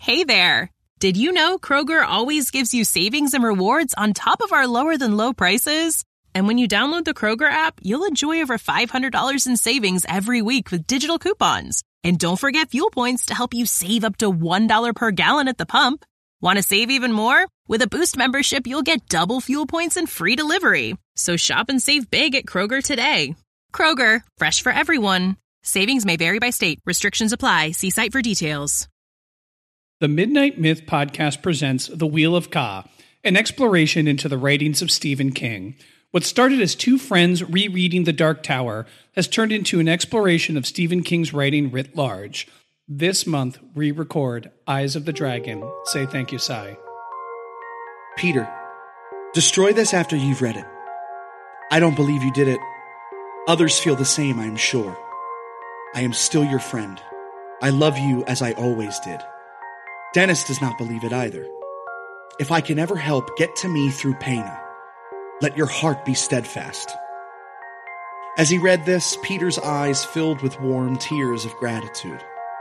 Hey there! Did you know Kroger always gives you savings and rewards on top of our lower-than-low prices? And when you download the Kroger app, you'll enjoy over $500 in savings every week with digital coupons. And don't forget fuel points to help you save up to $1 per gallon at the pump. Want to save even more? With a Boost membership, you'll get double fuel points and free delivery. So shop and save big at Kroger today. Kroger, fresh for everyone. Savings may vary by state. Restrictions apply. See site for details. The Midnight Myth podcast presents The Wheel of Ka, an exploration into the writings of Stephen King. What started as two friends rereading The Dark Tower has turned into an exploration of Stephen King's writing writ large. This month, we record Eyes of the Dragon. Say thank you, Sai. Peter, destroy this after you've read it. I don't believe you did it. Others feel the same, I am sure. I am still your friend. I love you as I always did. Dennis does not believe it either. If I can ever help, get to me through Pena. Let your heart be steadfast. As he read this, Peter's eyes filled with warm tears of gratitude.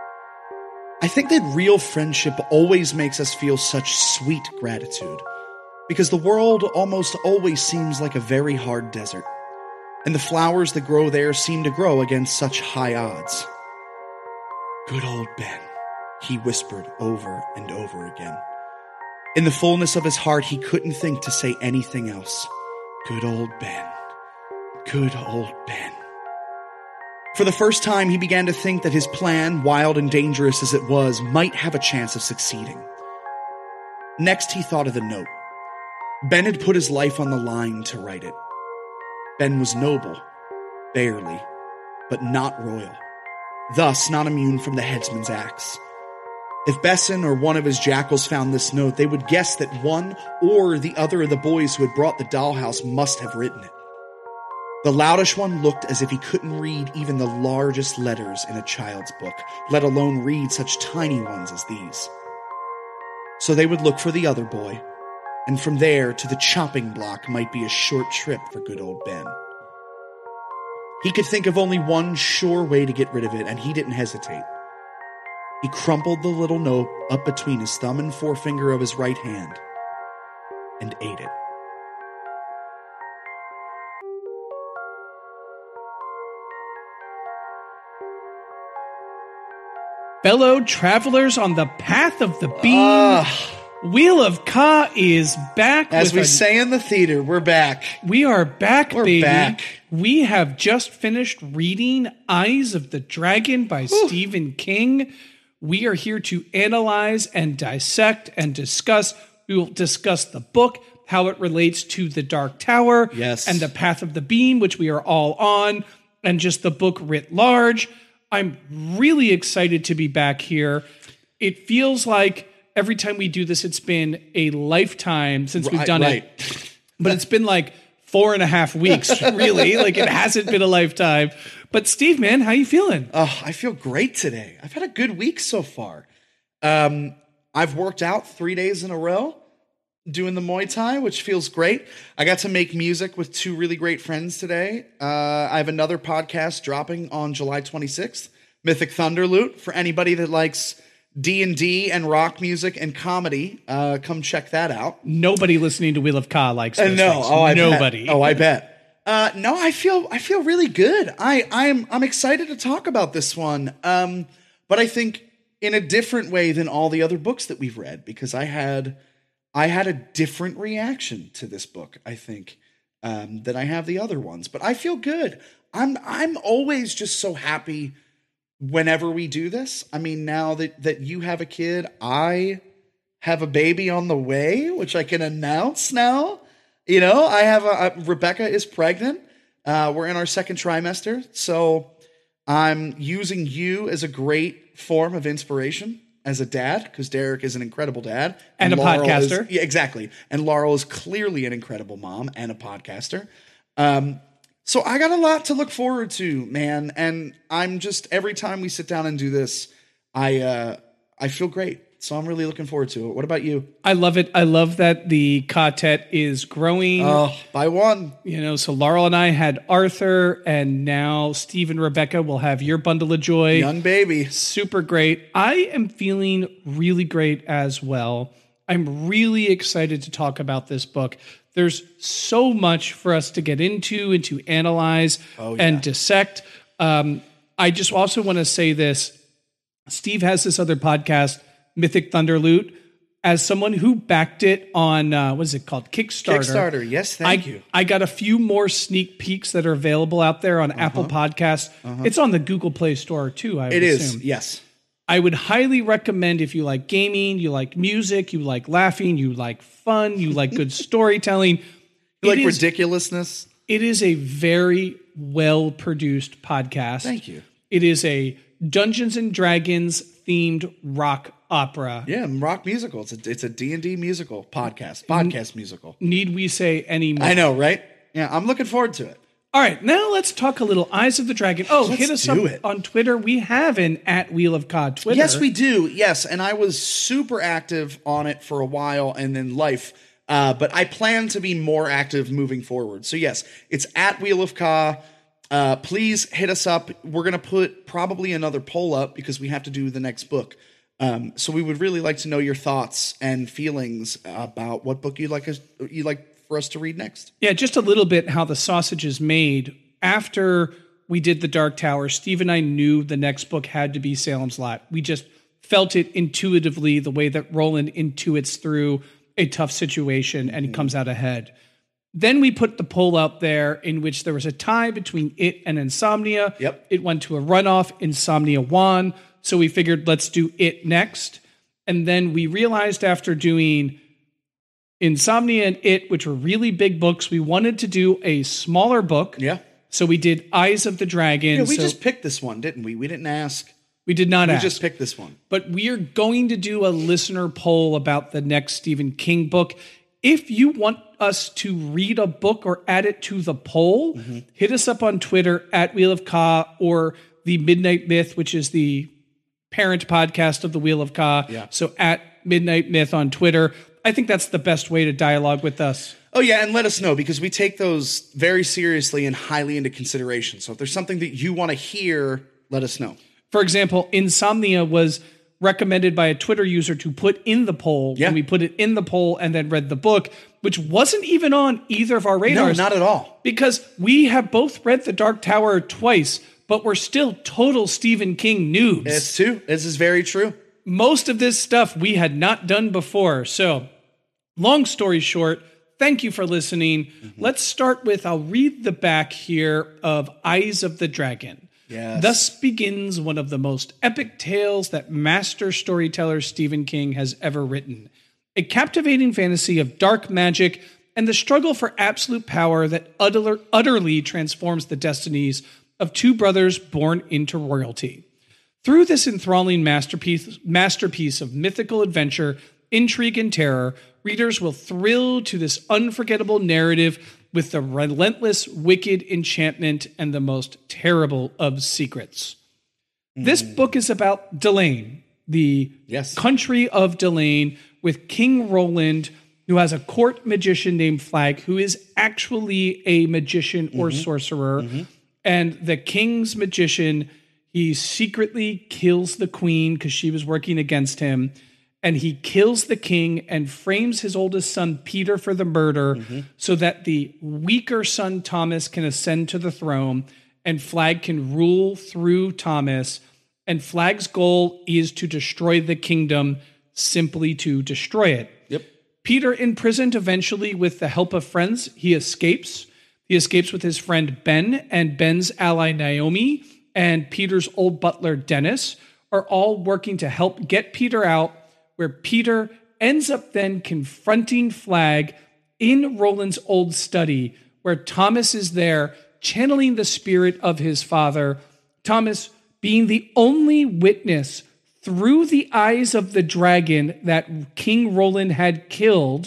I think that real friendship always makes us feel such sweet gratitude, because the world almost always seems like a very hard desert, and the flowers that grow there seem to grow against such high odds. Good old Ben, he whispered over and over again. In the fullness of his heart, he couldn't think to say anything else. Good old Ben. Good old Ben. For the first time, he began to think that his plan, wild and dangerous as it was, might have a chance of succeeding. Next, he thought of the note. Ben had put his life on the line to write it. Ben was noble, barely, but not royal, thus not immune from the headsman's axe. If Besson or one of his jackals found this note, they would guess that one or the other of the boys who had brought the dollhouse must have written it. The loutish one looked as if he couldn't read even the largest letters in a child's book, let alone read such tiny ones as these. So they would look for the other boy, and from there to the chopping block might be a short trip for good old Ben. He could think of only one sure way to get rid of it, and he didn't hesitate. He crumpled the little note up between his thumb and forefinger of his right hand and ate it. Fellow travelers on the path of the beam, Wheel of Ka is back. As we say in the theater, we're back. We are back, baby. Back. We have just finished reading Eyes of the Dragon by Stephen King. We are here to analyze and dissect and discuss. We will discuss the book, how it relates to The Dark Tower, yes, and the Path of the Beam, which we are all on, and just the book writ large. I'm really excited to be back here. It feels like every time we do this, it's been a lifetime since we've done it. But it's been like 4.5 weeks, really. Like, it hasn't been a lifetime. But Steve, man, how you feeling? Oh, I feel great today. I've had a good week so far. I've worked out 3 days in a row doing the Muay Thai, which feels great. I got to make music with two really great friends today. I have another podcast dropping on July 26th, Mythic Thunderloot. For anybody that likes D&D and rock music and comedy, come check that out. Nobody listening to Wheel of Ka likes those no, things. Nobody. I bet. No, I feel really good. I'm excited to talk about this one. But I think in a different way than all the other books that we've read, because I had a different reaction to this book, I think, than I have the other ones. But I feel good. I'm always just so happy whenever we do this. I mean, now that you have a kid, I have a baby on the way, which I can announce now. You know, I have Rebecca is pregnant. We're in our second trimester. So I'm using you as a great form of inspiration as a dad, because Derek is an incredible dad. And a Laurel podcaster. Yeah, exactly. And Laurel is clearly an incredible mom and a podcaster. So I got a lot to look forward to, man. And I'm just, every time we sit down and do this, I feel great. So I'm really looking forward to it. What about you? I love it. I love that the quartet is growing. Oh, by one. You know, so Laurel and I had Arthur, and now Steve and Rebecca will have your bundle of joy. Young baby. Super great. I am feeling really great as well. I'm really excited to talk about this book. There's so much for us to get into and to analyze and dissect. I just also want to say this. Steve has this other podcast, Mythic Thunderloot. As someone who backed it on, what is it called? Kickstarter. Yes, thank you. I got a few more sneak peeks that are available out there on Apple Podcasts. It's on the Google Play Store too, I would assume. Yes. I would highly recommend if you like gaming, you like music, you like laughing, you like fun, you like good storytelling. You like ridiculousness. It is a very well-produced podcast. Thank you. It is a Dungeons and Dragons themed rock opera. Yeah, rock musical. It's a D&D musical podcast musical. Need we say any more? I know, right? Yeah, I'm looking forward to it. All right, now let's talk a little Eyes of the Dragon. Oh, hit us up on Twitter. We have an @Wheel of COD Twitter. Yes, we do. Yes, and I was super active on it for a while, and then life. But I plan to be more active moving forward. So yes, it's @Wheel of CA. Please hit us up. We're going to put probably another poll up because we have to do the next book. So we would really like to know your thoughts and feelings about what book you'd like for us to read next. Yeah, just a little bit how the sausage is made. After we did The Dark Tower, Steve and I knew the next book had to be Salem's Lot. We just felt it intuitively, the way that Roland intuits through a tough situation and he comes out ahead. Then we put the poll out there in which there was a tie between it and Insomnia. Yep. It went to a runoff. Insomnia won. So we figured, let's do it next. And then we realized after doing Insomnia and It, which were really big books, we wanted to do a smaller book. Yeah. So we did Eyes of the Dragon. Yeah, we just picked this one, didn't we? We didn't ask. We did not ask. We just picked this one. But we are going to do a listener poll about the next Stephen King book. If you want us to read a book or add it to the poll, hit us up on Twitter @Wheel of or the Midnight Myth, which is the parent podcast of the Wheel of Ka. Yeah. So @Midnight Myth on Twitter. I think that's the best way to dialogue with us. Oh, yeah, and let us know because we take those very seriously and highly into consideration. So if there's something that you want to hear, let us know. For example, Insomnia was recommended by a Twitter user to put in the poll. Yeah. And we put it in the poll and then read the book, which wasn't even on either of our radars. No, not at all. Because we have both read The Dark Tower twice, but we're still total Stephen King noobs. It's true. This is very true. Most of this stuff we had not done before. So, long story short, thank you for listening. Let's start with, I'll read the back here of Eyes of the Dragon. Yes. Thus begins one of the most epic tales that master storyteller Stephen King has ever written. A captivating fantasy of dark magic and the struggle for absolute power that utterly transforms the destinies of two brothers born into royalty. Through this enthralling masterpiece of mythical adventure, intrigue, and terror, readers will thrill to this unforgettable narrative with the relentless, wicked enchantment and the most terrible of secrets. This book is about Delain, the country of Delain, with King Roland, who has a court magician named Flag, who is actually a magician or sorcerer. And the king's magician, he secretly kills the queen because she was working against him. And he kills the king and frames his oldest son, Peter, for the murder so that the weaker son, Thomas, can ascend to the throne and Flag can rule through Thomas. And Flag's goal is to destroy the kingdom, simply to destroy it. Yep. Peter, imprisoned eventually with the help of friends, he escapes. He escapes with his friend Ben and Ben's ally, Naomi, and Peter's old butler, Dennis, are all working to help get Peter out, where Peter ends up then confronting Flag in Roland's old study, where Thomas is there channeling the spirit of his father, Thomas being the only witness through the eyes of the dragon that King Roland had killed,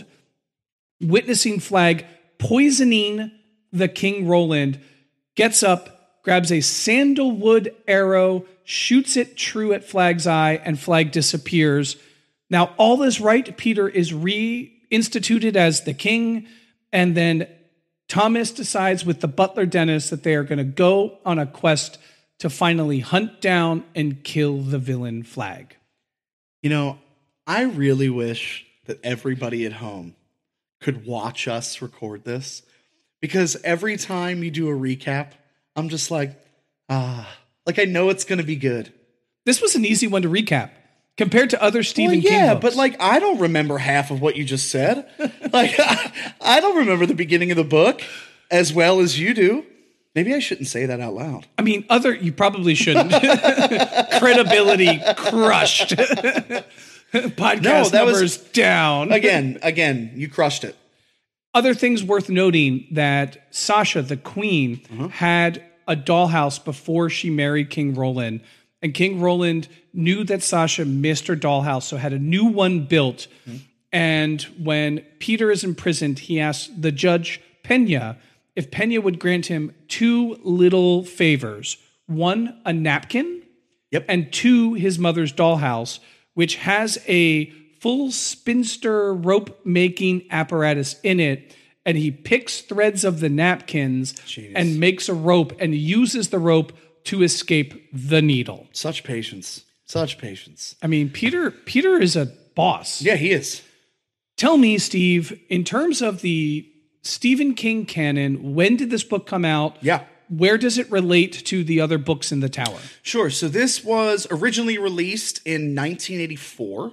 witnessing Flag poisoning the King Roland, gets up, grabs a sandalwood arrow, shoots it true at Flag's eye, and Flag disappears. Now, all is right. Peter is reinstituted as the king, and then Thomas decides with the butler Dennis that they are going to go on a quest to finally hunt down and kill the villain Flag. You know, I really wish that everybody at home could watch us record this, because every time you do a recap, I'm just like I know it's going to be good. This was an easy one to recap compared to other Stephen King books. But like, I don't remember half of what you just said. Like, I don't remember the beginning of the book as well as you do. Maybe I shouldn't say that out loud. I mean, you probably shouldn't. Credibility crushed. Podcast numbers down. Again, you crushed it. Other things worth noting that Sasha, the queen, had a dollhouse before she married King Roland. And King Roland knew that Sasha missed her dollhouse, so had a new one built. And when Peter is imprisoned, he asks the judge, Pena, if Pena would grant him two little favors. One, a napkin, and two, his mother's dollhouse, which has a full spinster rope-making apparatus in it. And he picks threads of the napkins and makes a rope and uses the rope to escape the needle. Such patience. Such patience. I mean, Peter is a boss. Yeah, he is. Tell me, Steve, in terms of the Stephen King canon, when did this book come out? Yeah. Where does it relate to the other books in the tower? Sure. So this was originally released in 1984.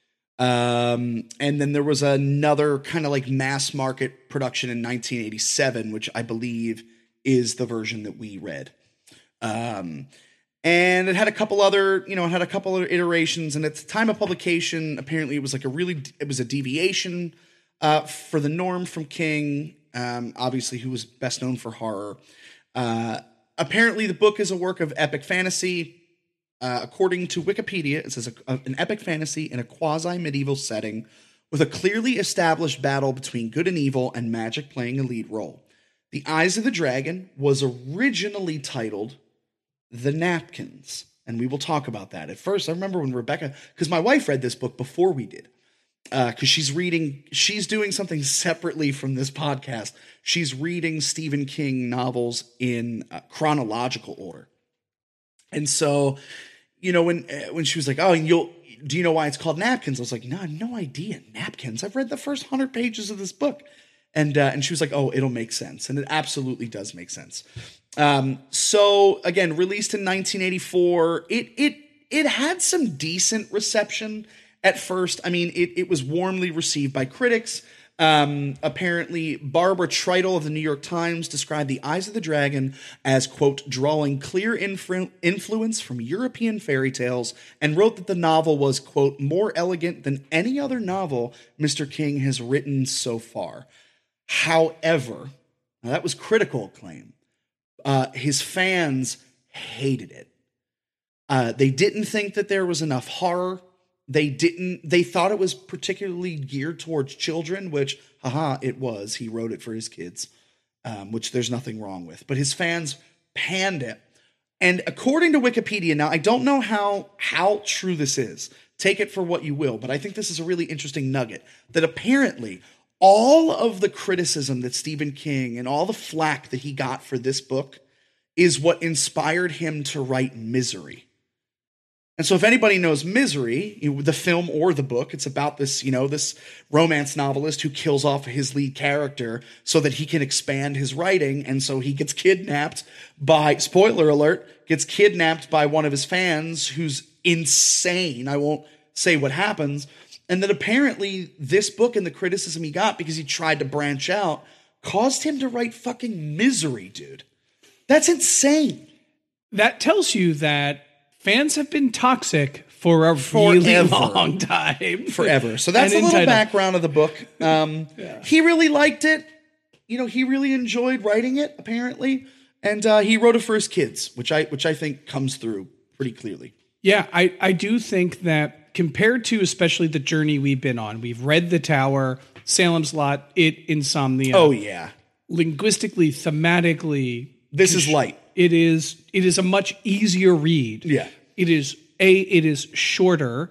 And then there was another kind of like mass market production in 1987, which I believe is the version that we read. And it had a couple other iterations. And at the time of publication, apparently it was like it was a deviation for the norm from King, obviously, who was best known for horror. Apparently the book is a work of epic fantasy. According to Wikipedia, it says an epic fantasy in a quasi-medieval setting with a clearly established battle between good and evil and magic playing a lead role. The Eyes of the Dragon was originally titled The Napkins, and we will talk about that. At first, I remember when Rebecca, because my wife read this book before we did, because she's doing something separately from this podcast. She's reading Stephen King novels in chronological order. And so, when she was like, "Oh, do you know why it's called Napkins?" I was like, "No, I have no idea. Napkins. I've read the first 100 pages of this book." And she was like, "Oh, it'll make sense." And it absolutely does make sense. So again, released in 1984, it had some decent reception at first. I mean, it was warmly received by critics. Apparently, Barbara Treitel of the New York Times described The Eyes of the Dragon as, quote, drawing clear influence from European fairy tales, and wrote that the novel was, quote, more elegant than any other novel Mr. King has written so far. However, now that was critical acclaim. His fans hated it. They didn't think that there was enough horror. They thought it was particularly geared towards children, which, it was. He wrote it for his kids, which there's nothing wrong with. But his fans panned it. And according to Wikipedia, now I don't know how true this is. Take it for what you will, but I think this is a really interesting nugget, that apparently all of the criticism that Stephen King and all the flack that he got for this book is what inspired him to write Misery. And so if anybody knows Misery, the film or the book, it's about this, this romance novelist who kills off his lead character so that he can expand his writing. And so he gets kidnapped by, spoiler alert, gets kidnapped by one of his fans who's insane. I won't say what happens. And then apparently this book and the criticism he got because he tried to branch out caused him to write fucking Misery, dude. That's insane. That tells you that fans have been toxic for a really long time. Forever. So that's a little background of the book. He really liked it. He really enjoyed writing it, apparently. And he wrote it for his kids, which I think comes through pretty clearly. Yeah, I do think that compared to especially the journey we've been on, we've read The Tower, Salem's Lot, Insomnia. Oh, yeah. Linguistically, thematically. This is light. It is a much easier read. Yeah. It is shorter.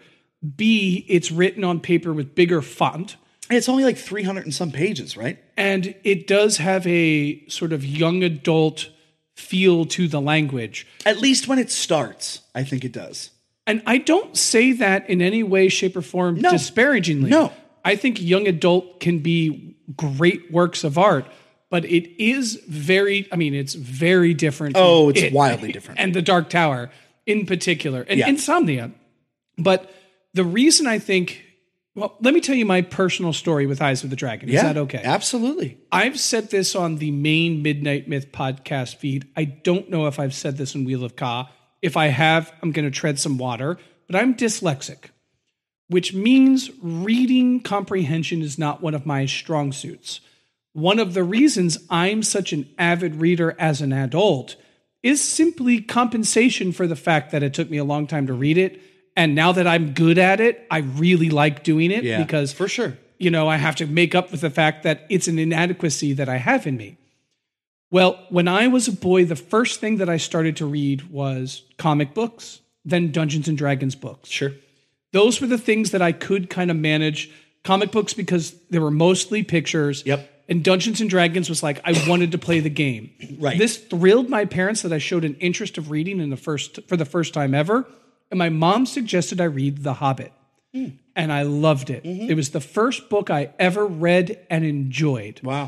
B, it's written on paper with bigger font. It's only like 300 and some pages, right? And it does have a sort of young adult feel to the language. At least when it starts, I think it does. And I don't say that in any way, shape, or form disparagingly. No. I think young adult can be great works of art, but it is it's very different. Oh, it's wildly different. And The Dark Tower in particular, and Yeah. Insomnia. But the reason I think, well, let me tell you my personal story with Eyes of the Dragon. Is that okay? Absolutely. I've said this on the main Midnight Myth podcast feed. I don't know if I've said this in Wheel of Ka. If I have, I'm going to tread some water, but I'm dyslexic, which means reading comprehension is not one of my strong suits. One of the reasons I'm such an avid reader as an adult is simply compensation for the fact that it took me a long time to read it. And now that I'm good at it, I really like doing it because for sure, I have to make up with the fact that it's an inadequacy that I have in me. Well, when I was a boy, the first thing that I started to read was comic books, then Dungeons and Dragons books. Sure. Those were the things that I could kind of manage. Comic books because they were mostly pictures. Yep. And Dungeons and Dragons was like, I wanted to play the game. Right. This thrilled my parents that I showed an interest of reading for the first time ever. And my mom suggested I read The Hobbit. And I loved it. Mm-hmm. It was the first book I ever read and enjoyed. Wow.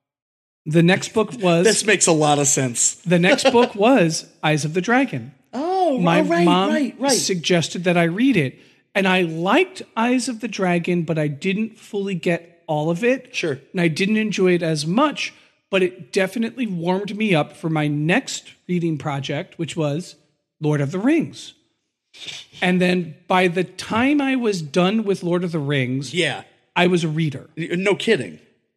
The next book was... This makes a lot of sense. The next book was Eyes of the Dragon. Oh, my right, mom right. suggested that I read it. And I liked Eyes of the Dragon, but I didn't fully get all of it. Sure. And I didn't enjoy it as much, but it definitely warmed me up for my next reading project, which was Lord of the Rings. And then by the time I was done with Lord of the Rings, I was a reader. No kidding.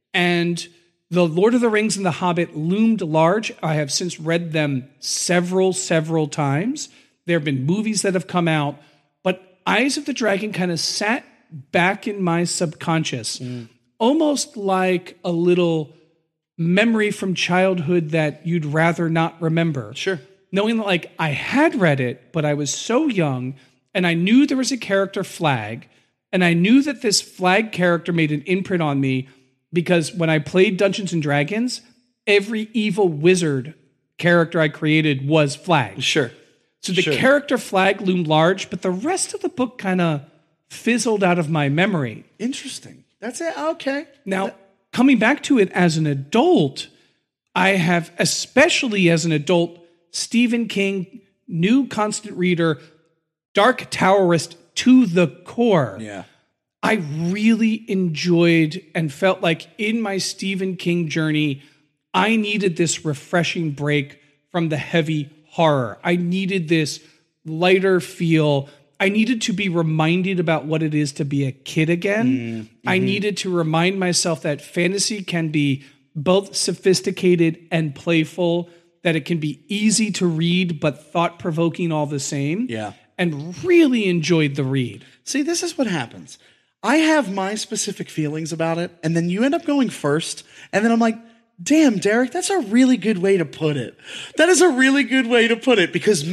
And the Lord of the Rings and The Hobbit loomed large. I have since read them several times. There have been movies that have come out, but Eyes of the Dragon kind of sat back in my subconscious, almost like a little memory from childhood that you'd rather not remember. Sure. Knowing that, like, I had read it, but I was so young, and I knew there was a character Flag, and I knew that this Flag character made an imprint on me because when I played Dungeons and Dragons, every evil wizard character I created was Flag. Sure. So the character Flag loomed large, but the rest of the book kind of fizzled out of my memory. Interesting. That's it. Okay. Now, coming back to it as an adult, I have, especially as an adult, Stephen King, new constant reader, Dark Towerist to the core. Yeah. I really enjoyed and felt like in my Stephen King journey, I needed this refreshing break from the heavy horror. I needed this lighter feel. I needed to be reminded about what it is to be a kid again. Mm-hmm. I needed to remind myself that fantasy can be both sophisticated and playful, that it can be easy to read, but thought-provoking all the same. Yeah. And really enjoyed the read. See, this is what happens. I have my specific feelings about it, and then you end up going first, and then I'm like, damn, Derek, that's a really good way to put it. That is a really good way to put it, because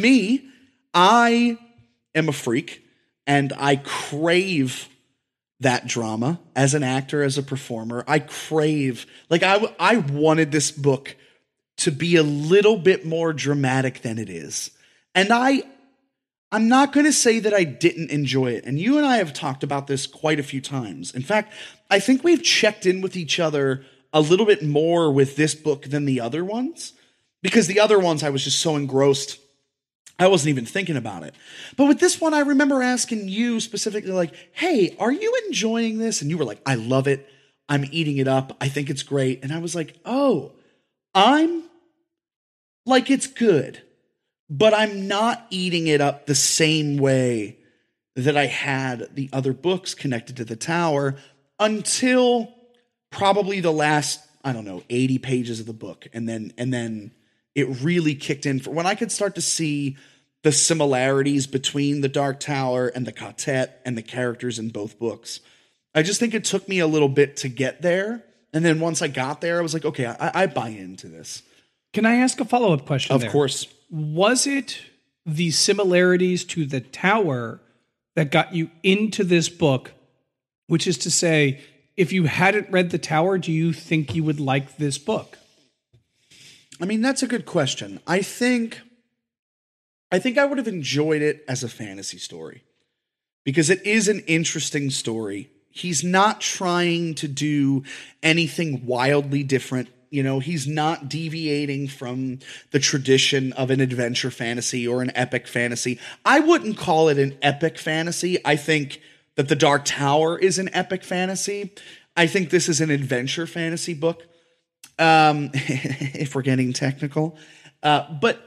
I am a freak, and I crave that drama as an actor, as a performer. I crave, like, I wanted this book to be a little bit more dramatic than it is. And I'm not going to say that I didn't enjoy it. And you and I have talked about this quite a few times. In fact, I think we've checked in with each other a little bit more with this book than the other ones, because the other ones I was just so engrossed, I wasn't even thinking about it. But with this one, I remember asking you specifically, like, hey, are you enjoying this? And you were like, I love it. I'm eating it up. I think it's great. And I was like, oh, I'm like, it's good, but I'm not eating it up the same way that I had the other books connected to the tower until probably the last, 80 pages of the book. And then it really kicked in for when I could start to see the similarities between the Dark Tower and the Quartet and the characters in both books. I just think it took me a little bit to get there. And then once I got there, I was like, okay, I buy into this. Can I ask a follow-up question? Of course. Was it the similarities to the tower that got you into this book, which is to say, if you hadn't read The Tower, do you think you would like this book? I mean, that's a good question. I think I would have enjoyed it as a fantasy story because it is an interesting story. He's not trying to do anything wildly different. You know, he's not deviating from the tradition of an adventure fantasy or an epic fantasy. I wouldn't call it an epic fantasy. I think that The Dark Tower is an epic fantasy. I think this is an adventure fantasy book, if we're getting technical. But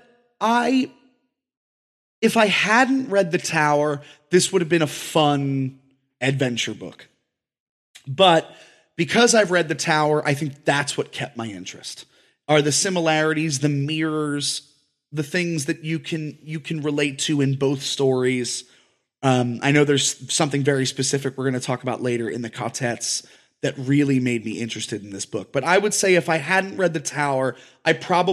if I hadn't read The Tower, this would have been a fun adventure book. But because I've read The Tower, I think that's what kept my interest. Are the similarities, the mirrors, the things that you can relate to in both stories. I know there's something very specific we're going to talk about later in the quartets that really made me interested in this book. But I would say if I hadn't read The Tower, I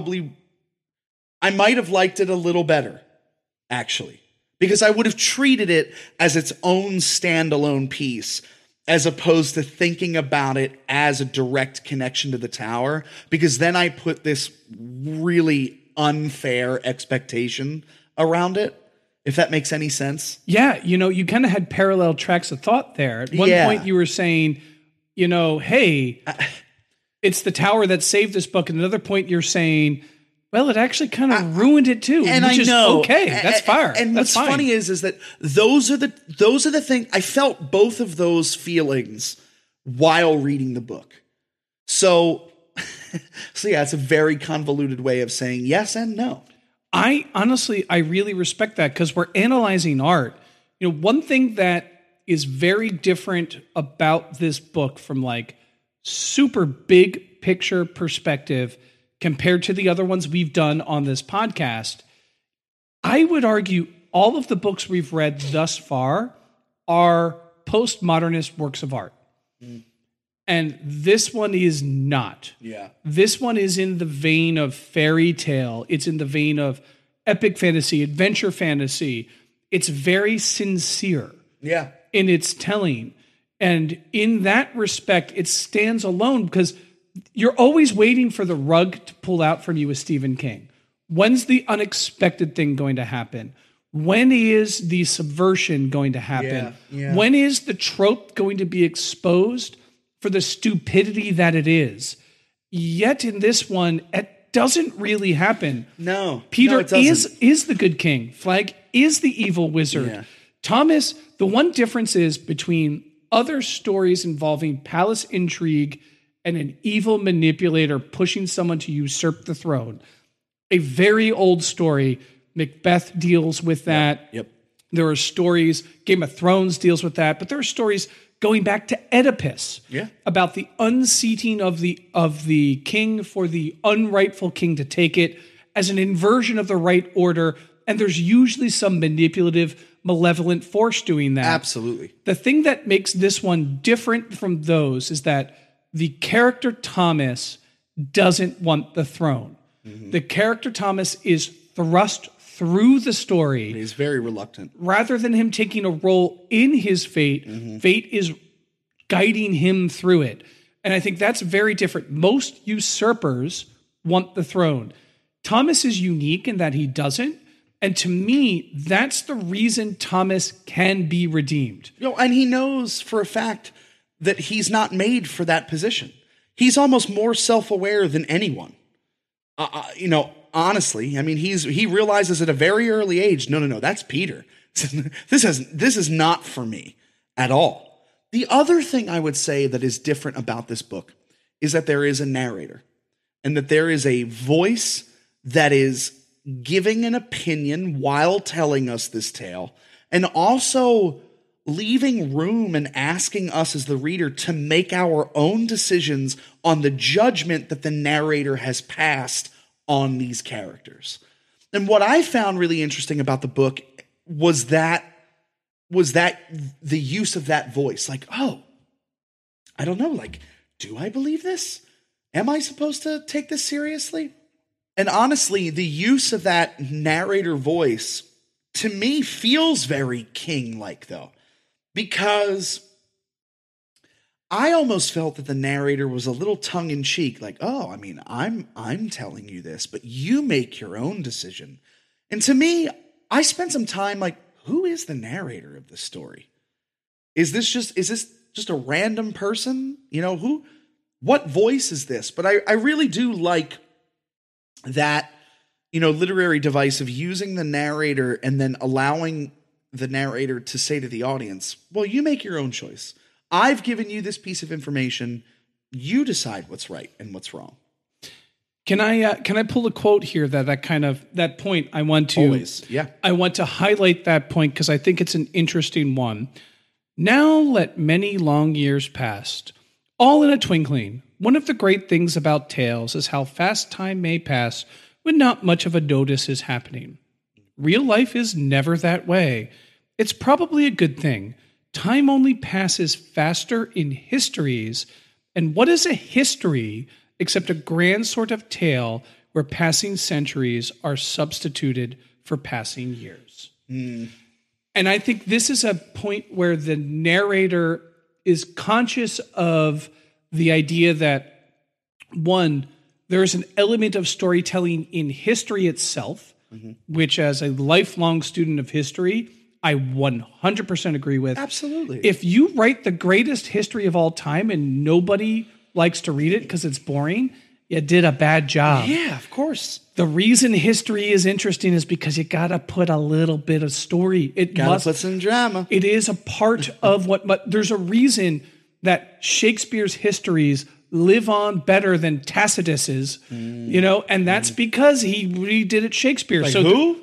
might have liked it a little better, actually, because I would have treated it as its own standalone piece, as opposed to thinking about it as a direct connection to The Tower, because then I put this really unfair expectation around it, if that makes any sense. Yeah, you kind of had parallel tracks of thought there. At one point you were saying, hey, it's The Tower that saved this book. And another point you're saying, well, it actually kind of ruined it too. And which I know. Okay, that's fire. And that's what's funny is that those are the things I felt both of those feelings while reading the book. So yeah, it's a very convoluted way of saying yes and no. I really respect that because we're analyzing art. One thing that is very different about this book from like super big picture perspective compared to the other ones we've done on this podcast, I would argue all of the books we've read thus far are postmodernist works of art. Mm. And this one is not. Yeah. This one is in the vein of fairy tale. It's in the vein of epic fantasy, adventure fantasy. It's very sincere. Yeah. In its telling. And in that respect, it stands alone because you're always waiting for the rug to pull out from you with Stephen King. When's the unexpected thing going to happen? When is the subversion going to happen? Yeah. When is the trope going to be exposed for the stupidity that it is? Yet in this one, it doesn't really happen. No. Peter it doesn't. is the good king. Flag is the evil wizard. Yeah. Thomas, the one difference is between other stories involving palace intrigue and an evil manipulator pushing someone to usurp the throne. A very old story. Macbeth deals with that. Yep. There are stories, Game of Thrones deals with that, but there are stories going back to Oedipus about the unseating of the king for the unrightful king to take it as an inversion of the right order, and there's usually some manipulative, malevolent force doing that. Absolutely. The thing that makes this one different from those is that the character Thomas doesn't want the throne. Mm-hmm. The character Thomas is thrust through the story. He's very reluctant. Rather than him taking a role in his fate, fate is guiding him through it. And I think that's very different. Most usurpers want the throne. Thomas is unique in that he doesn't. And to me, that's the reason Thomas can be redeemed. And he knows for a fact that he's not made for that position. He's almost more self-aware than anyone. Honestly, I mean, he realizes at a very early age, no, that's Peter. This is not for me at all. The other thing I would say that is different about this book is that there is a narrator and that there is a voice that is giving an opinion while telling us this tale, and also leaving room and asking us as the reader to make our own decisions on the judgment that the narrator has passed on these characters. And what I found really interesting about the book was that the use of that voice. Like, oh, I don't know, like, do I believe this? Am I supposed to take this seriously? And honestly, the use of that narrator voice to me, feels very king-like, though, because I almost felt that the narrator was a little tongue-in-cheek, like, oh, I mean, I'm telling you this, but you make your own decision. And to me, I spent some time like, who is the narrator of this story? Is this just a random person? You know, what voice is this? But I really do like that, you know, literary device of using the narrator and then allowing the narrator to say to the audience, well, you make your own choice. I've given you this piece of information. You decide what's right and what's wrong. Can I pull a quote here that point I want to Always, yeah. I want to highlight that point because I think it's an interesting one. Now let many long years pass, all in a twinkling. One of the great things about tales is how fast time may pass when not much of a notice is happening. Real life is never that way. It's probably a good thing. Time only passes faster in histories. And what is a history except a grand sort of tale where passing centuries are substituted for passing years? And I think this is a point where the narrator is conscious of the idea that, one, there's an element of storytelling in history itself, which as a lifelong student of history, I 100% agree with. Absolutely. If you write the greatest history of all time and nobody likes to read it because it's boring, you did a bad job. Yeah, of course. The reason history is interesting is because you got to put a little bit of story. It Gotta must put some drama. It is a part of but there's a reason that Shakespeare's histories live on better than Tacitus's, you know, and that's because he redid it Shakespeare. Like so who?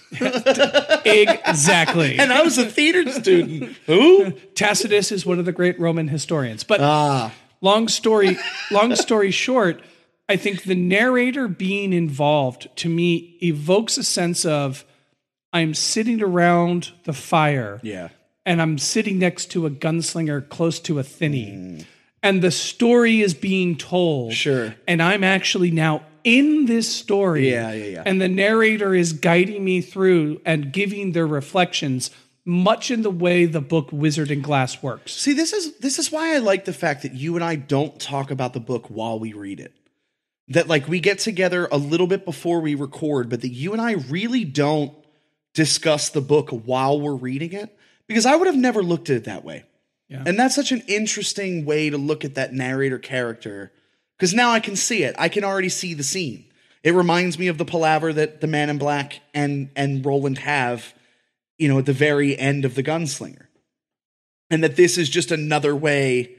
Exactly. And I was a theater student. Who? Tacitus is one of the great Roman historians. But long story short, I think the narrator being involved to me evokes a sense of I'm sitting around the fire. Yeah. And I'm sitting next to a gunslinger close to a thinny. And the story is being told. Sure. And I'm actually now in this story. Yeah. And the narrator is guiding me through and giving their reflections, much in the way the book Wizard and Glass works. See, this is why I like the fact that you and I don't talk about the book while we read it. That like we get together a little bit before we record, but that you and I really don't discuss the book while we're reading it, because I would have never looked at it that way. Yeah. And that's such an interesting way to look at that narrator character, because now I can see it. I can already see the scene. It reminds me of the palaver that the Man in Black and Roland have, you know, at the very end of The Gunslinger. And that this is just another way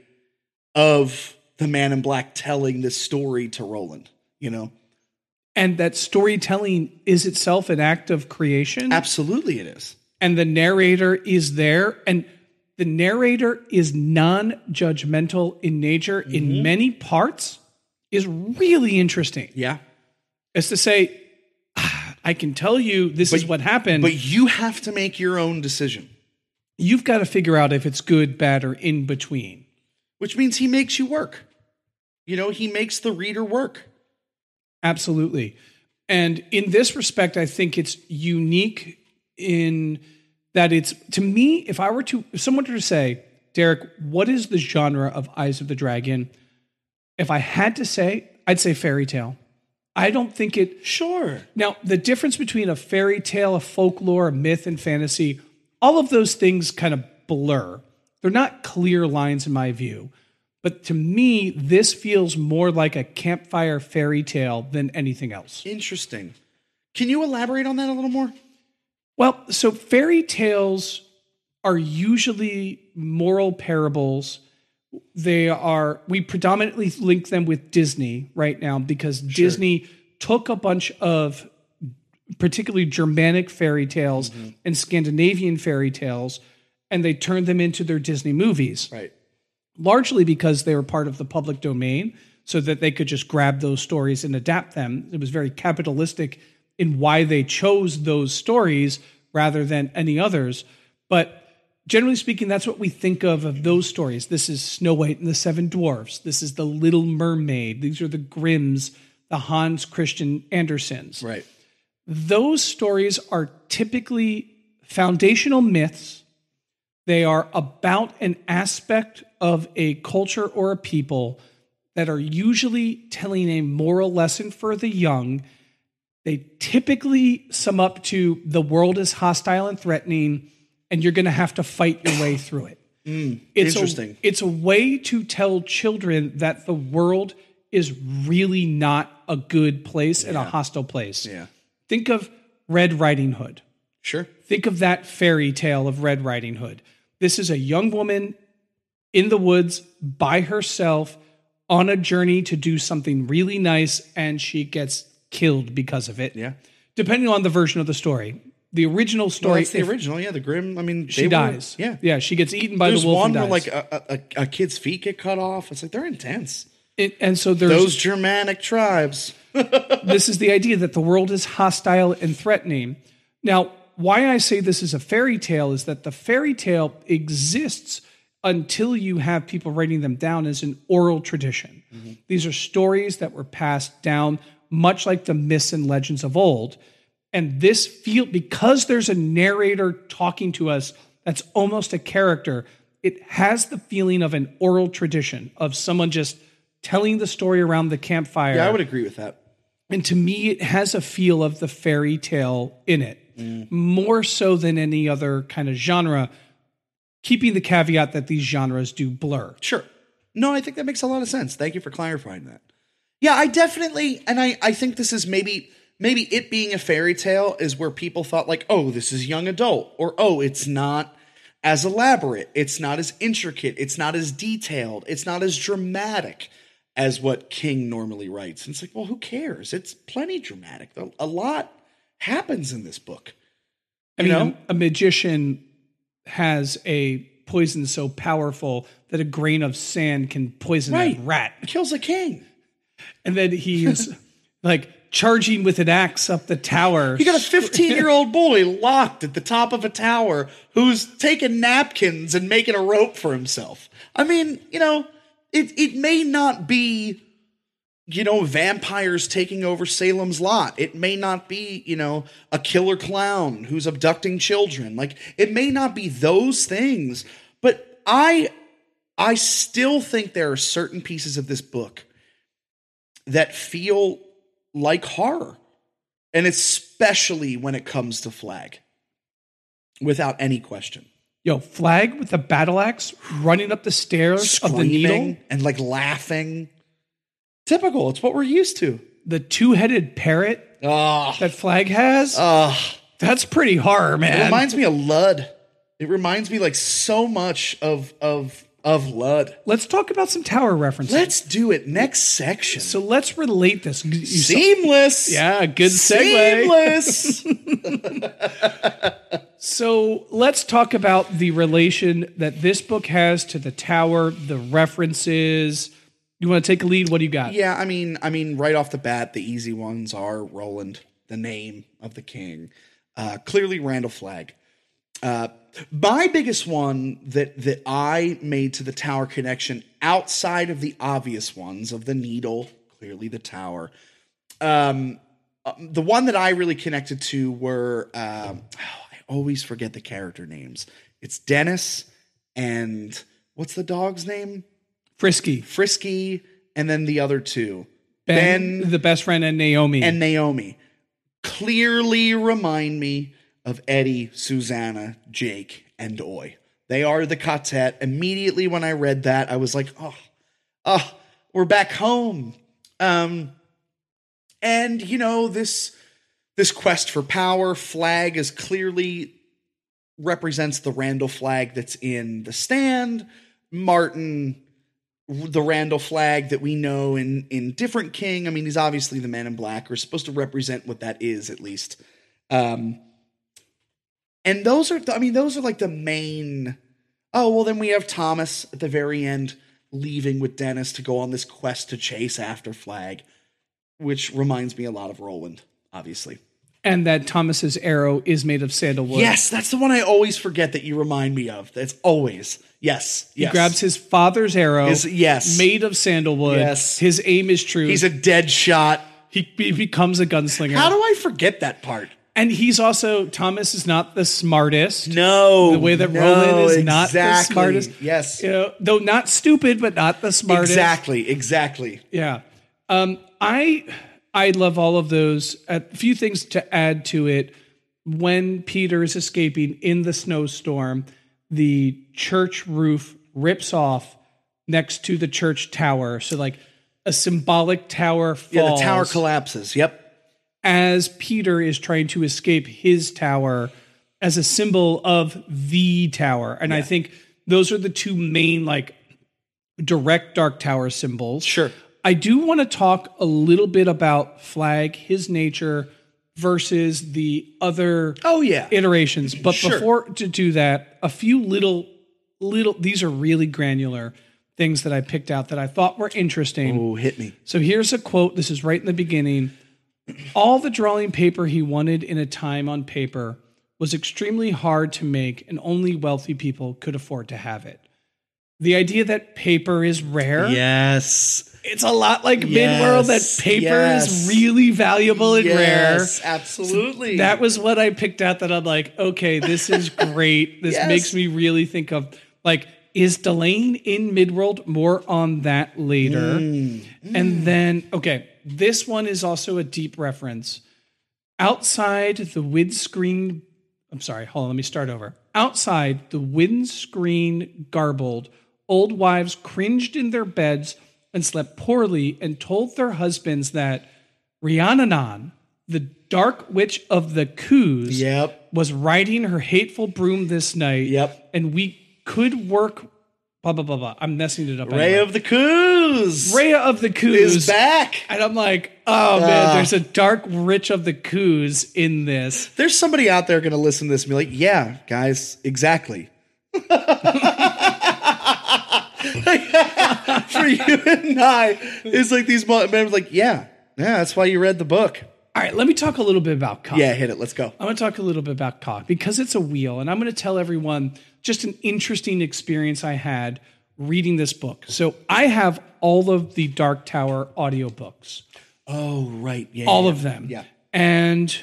of the Man in Black telling this story to Roland, you know? And that storytelling is itself an act of creation. Absolutely it is. And the narrator is there. And the narrator is non-judgmental in nature in many parts is really interesting. Yeah. It's to say, I can tell you this is what happened. But you have to make your own decision. You've got to figure out if it's good, bad, or in between. Which means he makes you work. You know, he makes the reader work. Absolutely. And in this respect, I think it's unique in that it's, to me, if someone were to say, Derek, what is the genre of Eyes of the Dragon? If I had to say, I'd say fairy tale. I don't think it... Sure. Now, the difference between a fairy tale, a folklore, a myth, and fantasy, all of those things kind of blur. They're not clear lines in my view. But to me, this feels more like a campfire fairy tale than anything else. Interesting. Can you elaborate on that a little more? Well, so fairy tales are usually moral parables. We predominantly link them with Disney right now because Disney took a bunch of particularly Germanic fairy tales and Scandinavian fairy tales, and they turned them into their Disney movies. Right. Largely because they were part of the public domain so that they could just grab those stories and adapt them. It was very capitalistic in why they chose those stories rather than any others. But generally speaking, that's what we think of those stories. This is Snow White and the Seven Dwarfs. This is The Little Mermaid. These are the Grimms, the Hans Christian Andersens. Right. Those stories are typically foundational myths. They are about an aspect of a culture or a people that are usually telling a moral lesson for the young. They typically sum up to the world is hostile and threatening, and you're going to have to fight your way through it. Interesting. It's a way to tell children that the world is really not a good place and a hostile place. Yeah. Think of Red Riding Hood. Sure. Think of that fairy tale of Red Riding Hood. This is a young woman in the woods by herself on a journey to do something really nice, and she gets killed because of it. Yeah. Depending on the version of the story. The original story. Well, that's the original. Yeah, the Grimm. I mean, She dies. Yeah. She gets eaten by There's the wolf one and where dies. like a kid's feet get cut off. It's like they're intense. And so there's Those Germanic tribes. this is the idea that the world is hostile and threatening. Now, why I say this is a fairy tale is that the fairy tale exists until you have people writing them down as an oral tradition. Mm-hmm. These are stories that were passed down, much like the myths and legends of old. And this because there's a narrator talking to us that's almost a character, it has the feeling of an oral tradition, of someone just telling the story around the campfire. Yeah, I would agree with that. And to me, it has a feel of the fairy tale in it, more so than any other kind of genre, keeping the caveat that these genres do blur. Sure. No, I think that makes a lot of sense. Thank you for clarifying that. Yeah, I definitely, and I think this is maybe it being a fairy tale is where people thought like, oh, this is young adult, or oh, it's not as elaborate, it's not as intricate, it's not as detailed, it's not as dramatic as what King normally writes. And it's like, well, who cares? It's plenty dramatic. A lot happens in this book. I mean, a magician has a poison so powerful that a grain of sand can poison a rat. Kills a king. And then he's like charging with an axe up the tower. You got a 15-year-old boy locked at the top of a tower who's taking napkins and making a rope for himself. I mean, it may not be, vampires taking over Salem's Lot. It may not be, a killer clown who's abducting children. Like, it may not be those things. But I still think there are certain pieces of this book that feel like horror. And especially when it comes to Flag. Without any question. Yo, Flag with the battle axe running up the stairs Screaming of the needle. And like laughing. Typical. It's what we're used to. The two-headed parrot that Flag has. That's pretty horror, man. It reminds me of Lud. It reminds me like so much of Lud. Let's talk about some tower references. Let's do it. Next section. So let's relate this. Seamless. Yeah, good segue. Seamless. So let's talk about the relation that this book has to the tower, the references. You want to take a lead? What do you got? Yeah, I mean, right off the bat, the easy ones are Roland, the name of the king. Clearly Randall Flagg. My biggest one that I made to the tower connection outside of the obvious ones of the needle, clearly the tower. The one that I really connected to were, I always forget the character names. It's Dennis and what's the dog's name? Frisky. And then the other two. Ben, the best friend, and Naomi. Clearly remind me of Eddie, Susanna, Jake, and Oy. They are the quartet. Immediately when I read that, I was like, oh, we're back home. And this quest for power, Flag is clearly represents the Randall Flagg that's in The Stand. Martin, the Randall Flagg that we know in different King. I mean, he's obviously the Man in Black. We're supposed to represent what that is, at least. And those are like the main. Oh, well, then we have Thomas at the very end leaving with Dennis to go on this quest to chase after Flag, which reminds me a lot of Roland, obviously. And that Thomas's arrow is made of sandalwood. Yes, that's the one I always forget that you remind me of. That's always. Yes. He grabs his father's arrow. Yes. Made of sandalwood. Yes. His aim is true. He's a dead shot. He becomes a gunslinger. How do I forget that part? And he's also, Thomas is not the smartest. No. The way that Roland is not the smartest. Yes. You know, though not stupid, but not the smartest. Exactly. Yeah. I love all of those. A few things to add to it. When Peter is escaping in the snowstorm, the church roof rips off next to the church tower. So like a symbolic tower falls. Yeah, the tower collapses. Yep. As Peter is trying to escape his tower as a symbol of the tower. And I think those are the two main like direct Dark Tower symbols. Sure. I do want to talk a little bit about Flag, his nature versus the other iterations. But before to do that, a few little, these are really granular things that I picked out that I thought were interesting. Oh, hit me. So here's a quote. This is right in the beginning. All the drawing paper he wanted in a time on paper was extremely hard to make, and only wealthy people could afford to have it. The idea that paper is rare. Yes. It's a lot like Midworld, that paper is really valuable and rare. Yes, absolutely. So that was what I picked out, that I'm like, okay, this is great. This makes me really think of, like, is Delane in Midworld? More on that later. And then, okay, this one is also a deep reference. Outside the windscreen, I'm sorry, hold on, let me start over. Outside the windscreen garbled, old wives cringed in their beds and slept poorly and told their husbands that Rhiannon, the dark witch of the Coos, was riding her hateful broom this night. And we could work, blah, blah, blah, blah. I'm messing it up. Rhea of the Coos. Rhea of the Coos is back. And I'm like, oh man, there's a dark witch of the Coos in this. There's somebody out there going to listen to this and be like, yeah, guys, exactly. For you and I, it's like these men like, yeah, that's why you read the book. All right, let me talk a little bit about Cog. Yeah, hit it. Let's go. I'm going to talk a little bit about Cog because it's a wheel, and I'm going to tell everyone just an interesting experience I had reading this book. So I have all of the Dark Tower audiobooks. Oh, right. Yeah. All of them. Yeah. And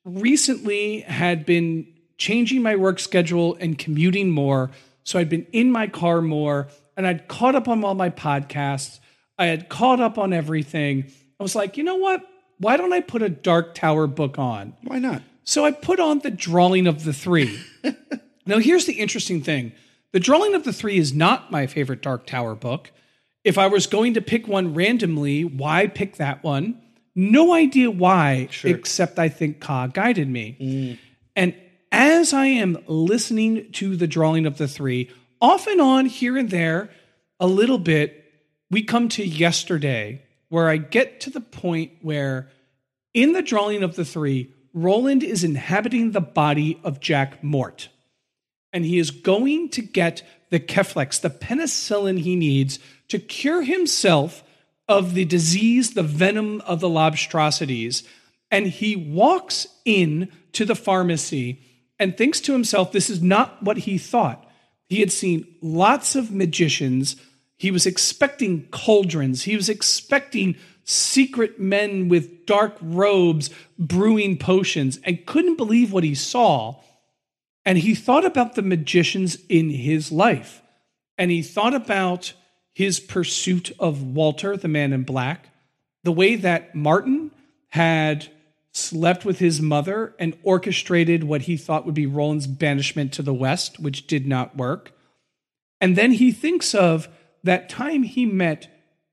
recently had been changing my work schedule and commuting more. So I'd been in my car more, and I'd caught up on all my podcasts. I had caught up on everything. I was like, you know what? Why don't I put a Dark Tower book on? Why not? So I put on The Drawing of the Three. Now, here's the interesting thing. The Drawing of the Three is not my favorite Dark Tower book. If I was going to pick one randomly, why pick that one? No idea why, except I think Cog guided me. And as I am listening to The Drawing of the Three, off and on, here and there, a little bit, we come to yesterday, where I get to the point where in The Drawing of the Three, Roland is inhabiting the body of Jack Mort. And he is going to get the Keflex, the penicillin he needs to cure himself of the disease, the venom of the lobstrosities. And he walks in to the pharmacy and thinks to himself, this is not what he thought. He had seen lots of magicians. He was expecting cauldrons. He was expecting secret men with dark robes brewing potions and couldn't believe what he saw. And he thought about the magicians in his life. And he thought about his pursuit of Walter, the man in black, the way that Martin had slept with his mother and orchestrated what he thought would be Roland's banishment to the West, which did not work. And then he thinks of that time he met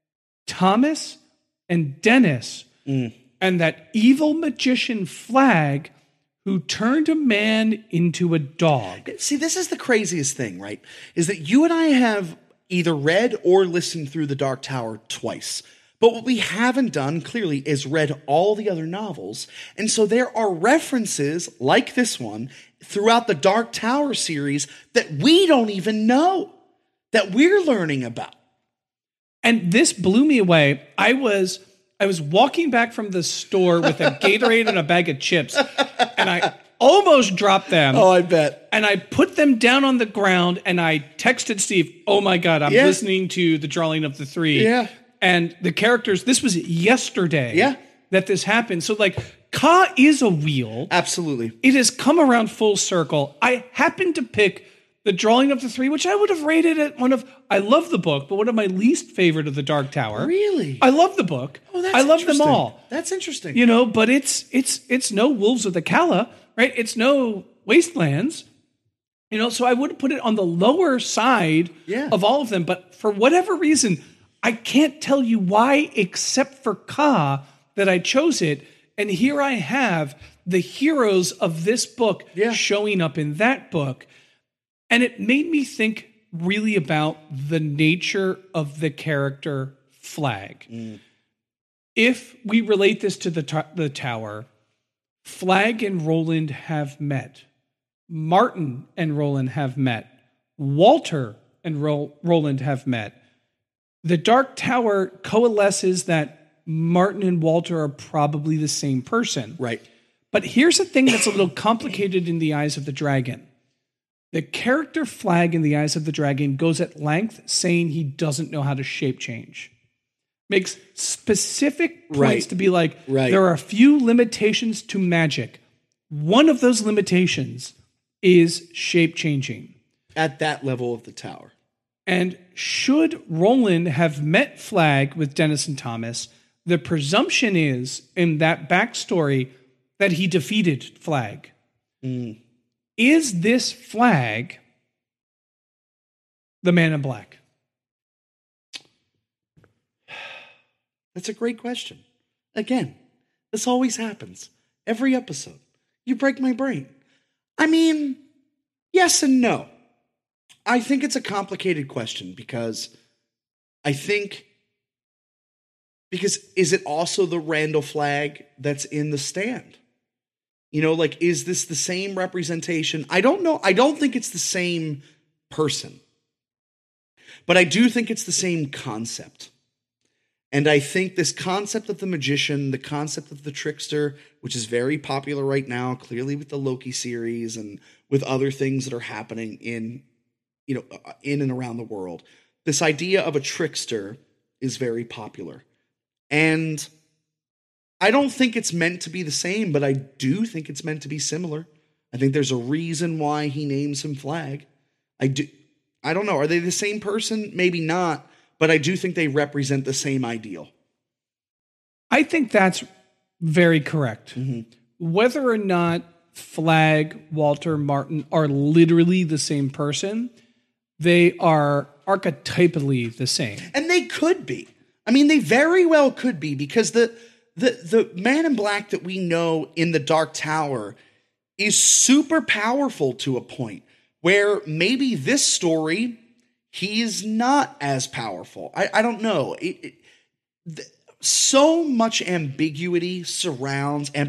Thomas and Dennis and that evil magician Flag who turned a man into a dog. See, this is the craziest thing, right? Is that you and I have either read or listened through The Dark Tower twice. But what we haven't done, clearly, is read all the other novels. And so there are references, like this one, throughout the Dark Tower series that we don't even know, that we're learning about. And this blew me away. I was walking back from the store with a Gatorade and a bag of chips, and I almost dropped them. Oh, I bet. And I put them down on the ground, and I texted Steve, oh my God, I'm listening to The Drawing of the Three. Yeah. And the characters, this was yesterday that this happened. So like Ka is a wheel. Absolutely. It has come around full circle. I happen to pick the Drawing of the Three, which I would have rated at I love the book, but one of my least favorite of the Dark Tower. Really? I love the book. Oh, that's I love them interesting. all. That's interesting. You know, but it's no Wolves of the Kala, right? It's no Wastelands. You know, so I would put it on the lower side of all of them. But for whatever reason, I can't tell you why, except for Ka, that I chose it. And here I have the heroes of this book showing up in that book. And it made me think really about the nature of the character Flag. If we relate this to the tower, Flag and Roland have met. Martin and Roland have met. Walter and Roland have met. The Dark Tower coalesces that Martin and Walter are probably the same person. Right. But here's the thing that's a little complicated in the Eyes of the Dragon. The character Flag in the Eyes of the Dragon goes at length saying he doesn't know how to shape change. Makes specific points to be like, there are a few limitations to magic. One of those limitations is shape changing. At that level of the tower. And should Roland have met Flag with Dennis and Thomas, the presumption is in that backstory that he defeated Flag. Is this Flag the Man in Black? That's a great question. Again, this always happens. Every episode. You break my brain. I mean, yes and no. I think it's a complicated question because is it also the Randall Flag that's in the stand? You know, like, is this the same representation? I don't know. I don't think it's the same person. But I do think it's the same concept. And I think this concept of the magician, the concept of the trickster, which is very popular right now, clearly with the Loki series and with other things that are happening in and around the world. This idea of a trickster is very popular. And I don't think it's meant to be the same, but I do think it's meant to be similar. I think there's a reason why he names him Flag. I don't know. Are they the same person? Maybe not, but I do think they represent the same ideal. I think that's very correct. Whether or not Flag, Walter, Martin are literally the same person, they are archetypally the same. And they could be. I mean, they very well could be, because the Man in Black that we know in the Dark Tower is super powerful to a point where maybe this story, he is not as powerful. I don't know. So much ambiguity surrounds the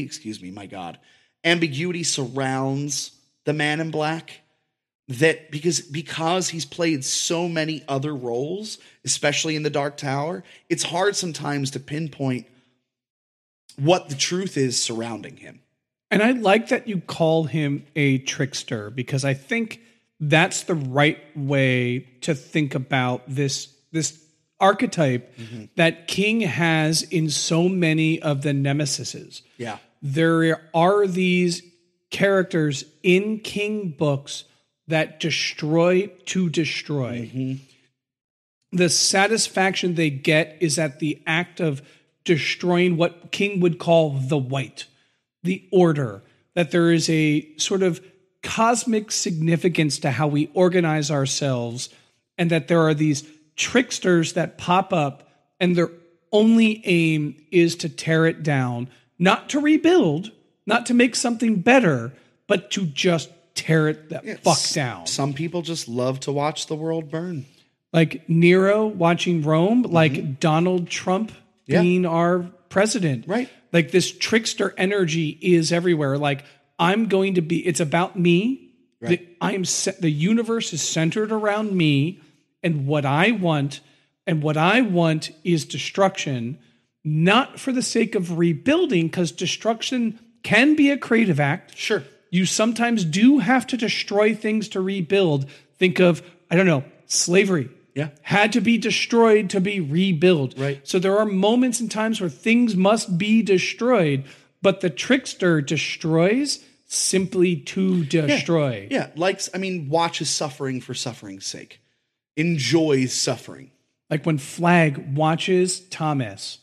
Man in Black, that because he's played so many other roles, especially in the Dark Tower, it's hard sometimes to pinpoint what the truth is surrounding him. And I like that you call him a trickster, because I think that's the right way to think about this archetype that King has in so many of the nemesises. Yeah. There are these characters in King books that destroy to destroy. The satisfaction they get is at the act of destroying what King would call the white, the order, that there is a sort of cosmic significance to how we organize ourselves, and that there are these tricksters that pop up and their only aim is to tear it down, not to rebuild, not to make something better, but to just tear it fuck down. Some people just love to watch the world burn. Like Nero watching Rome, like Donald Trump being our president. Right. Like this trickster energy is everywhere. Like, it's about me. Right. The universe is centered around me and what I want. And what I want is destruction, not for the sake of rebuilding, because destruction can be a creative act. Sure. You sometimes do have to destroy things to rebuild. Think of, slavery. Yeah. Had to be destroyed to be rebuilt. Right. So there are moments and times where things must be destroyed. But the trickster destroys simply to destroy. Yeah, watches suffering for suffering's sake. Enjoys suffering. Like when Flag watches Thomas,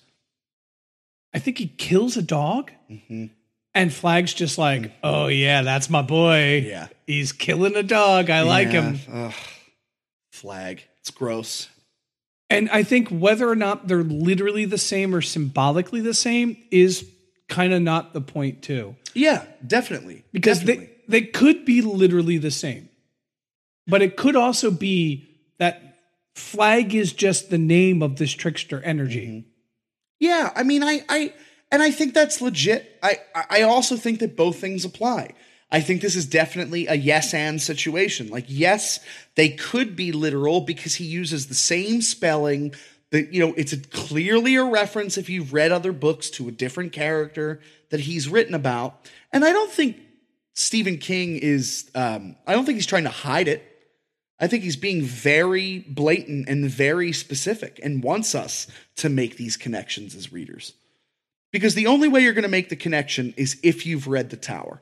I think he kills a dog. Mm-hmm. And Flag's just like, oh, yeah, that's my boy. Yeah. He's killing a dog. I like him. Ugh. Flag. It's gross. And I think whether or not they're literally the same or symbolically the same is kind of not the point, too. Yeah, definitely. Because they could be literally the same. But it could also be that Flag is just the name of this trickster energy. Mm-hmm. Yeah, I mean, I think that's legit. I also think that both things apply. I think this is definitely a yes and situation. Like, yes, they could be literal because he uses the same spelling. That, it's clearly a reference if you've read other books to a different character that he's written about. And I don't think Stephen King is, I don't think he's trying to hide it. I think he's being very blatant and very specific and wants us to make these connections as readers. Because the only way you're going to make the connection is if you've read The Tower.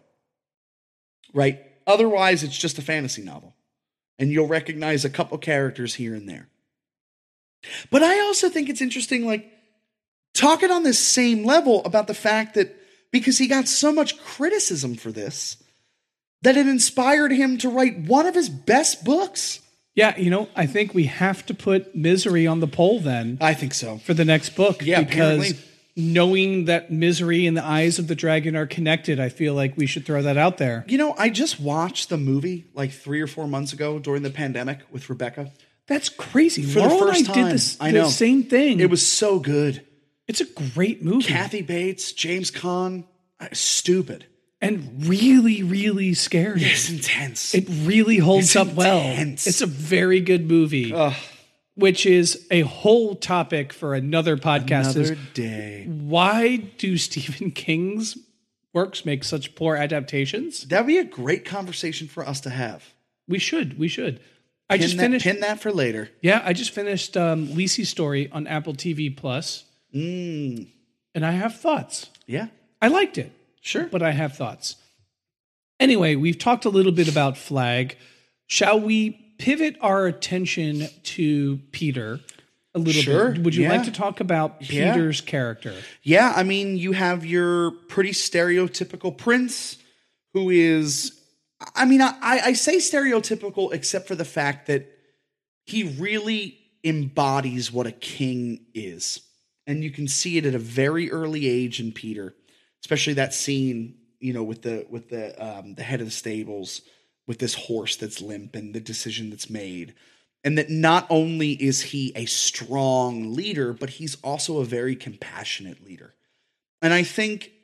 Right? Otherwise, it's just a fantasy novel. And you'll recognize a couple characters here and there. But I also think it's interesting, like, talking on this same level about the fact that because he got so much criticism for this, that it inspired him to write one of his best books. Yeah, I think we have to put Misery on the poll then. I think so. For the next book. Yeah, because apparently. Knowing that Misery and the Eyes of the Dragon are connected, I feel like we should throw that out there. I just watched the movie like 3 or 4 months ago during the pandemic with Rebecca. That's crazy. For Laurel the first and I time. did this, I know. the same thing. It was so good. It's a great movie. Kathy Bates, James Caan, stupid. And really, really scary. It's intense. It really holds up well. Intense. It's a very good movie. Which is a whole topic for another podcast. Another day. Why do Stephen King's works make such poor adaptations? That'd be a great conversation for us to have. We should. Pin that for later. Yeah, I just finished Lisey's Story on Apple TV Plus. And I have thoughts. Yeah. I liked it. Sure. But I have thoughts. Anyway, we've talked a little bit about Flag. Shall we pivot our attention to Peter a little bit? Would you like to talk about Peter's character? Yeah, I mean, you have your pretty stereotypical prince who is, I say stereotypical except for the fact that he really embodies what a king is. And you can see it at a very early age in Peter, especially that scene, with the head of the stables, with this horse that's limp and the decision that's made. And that not only is he a strong leader, but he's also a very compassionate leader. And I think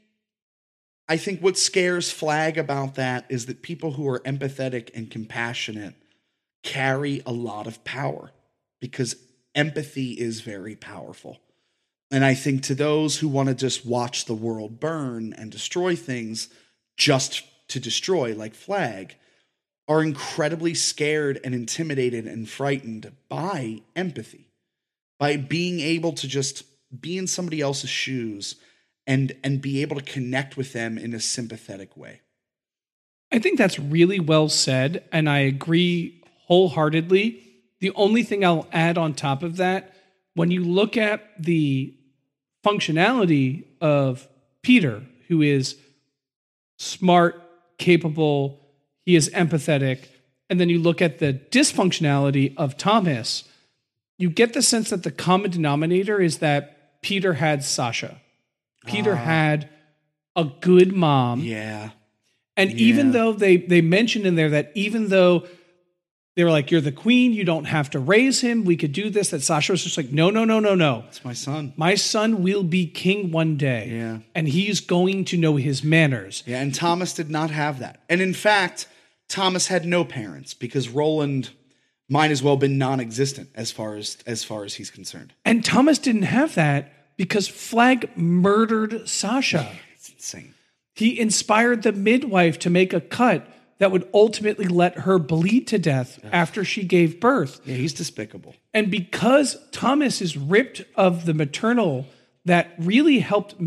what scares Flag about that is that people who are empathetic and compassionate carry a lot of power because empathy is very powerful. And I think to those who want to just watch the world burn and destroy things just to destroy, like Flag, are incredibly scared and intimidated and frightened by empathy, by being able to just be in somebody else's shoes and be able to connect with them in a sympathetic way. I think that's really well said, and I agree wholeheartedly. The only thing I'll add on top of that, when you look at the functionality of Peter, who is smart, capable, he is empathetic, and then you look at the dysfunctionality of Thomas, you get the sense that the common denominator is that Peter had Sasha. Peter had a good mom. Yeah. And even though they mentioned in there that even though they were like, you're the queen, you don't have to raise him, we could do this, that Sasha was just like, no. It's my son. My son will be king one day. Yeah. And he's going to know his manners. Yeah, and Thomas did not have that. And in fact, Thomas had no parents because Roland might as well have been non-existent as far as he's concerned. And Thomas didn't have that because Flag murdered Sasha. It's insane. He inspired the midwife to make a cut that would ultimately let her bleed to death after she gave birth. Yeah, he's despicable. And because Thomas is ripped of the maternal that really helped make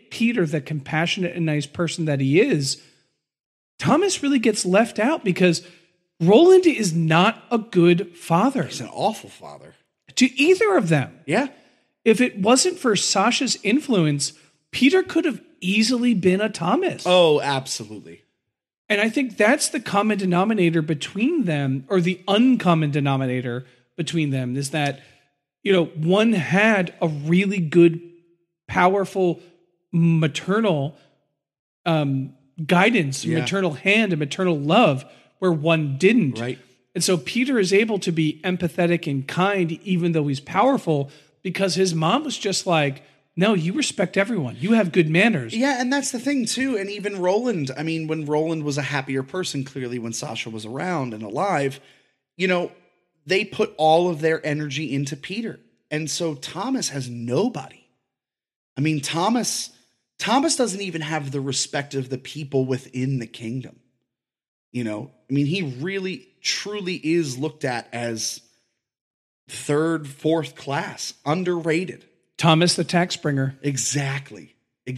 make Peter the compassionate and nice person that he is, Thomas really gets left out because Roland is not a good father. He's an awful father. To either of them. Yeah. If it wasn't for Sasha's influence, Peter could have easily been a Thomas. Oh, absolutely. And I think that's the common denominator between them, or the uncommon denominator between them, is that, one had a really good, powerful, maternal guidance, maternal hand, and maternal love, where one didn't. Right. And so Peter is able to be empathetic and kind, even though he's powerful, because his mom was just like, no, you respect everyone. You have good manners. Yeah, and that's the thing, too. And even Roland, when Roland was a happier person, clearly when Sasha was around and alive, they put all of their energy into Peter. And so Thomas has nobody. Thomas doesn't even have the respect of the people within the kingdom. He really, truly is looked at as third, fourth class, underrated. Thomas the tax bringer. Exactly.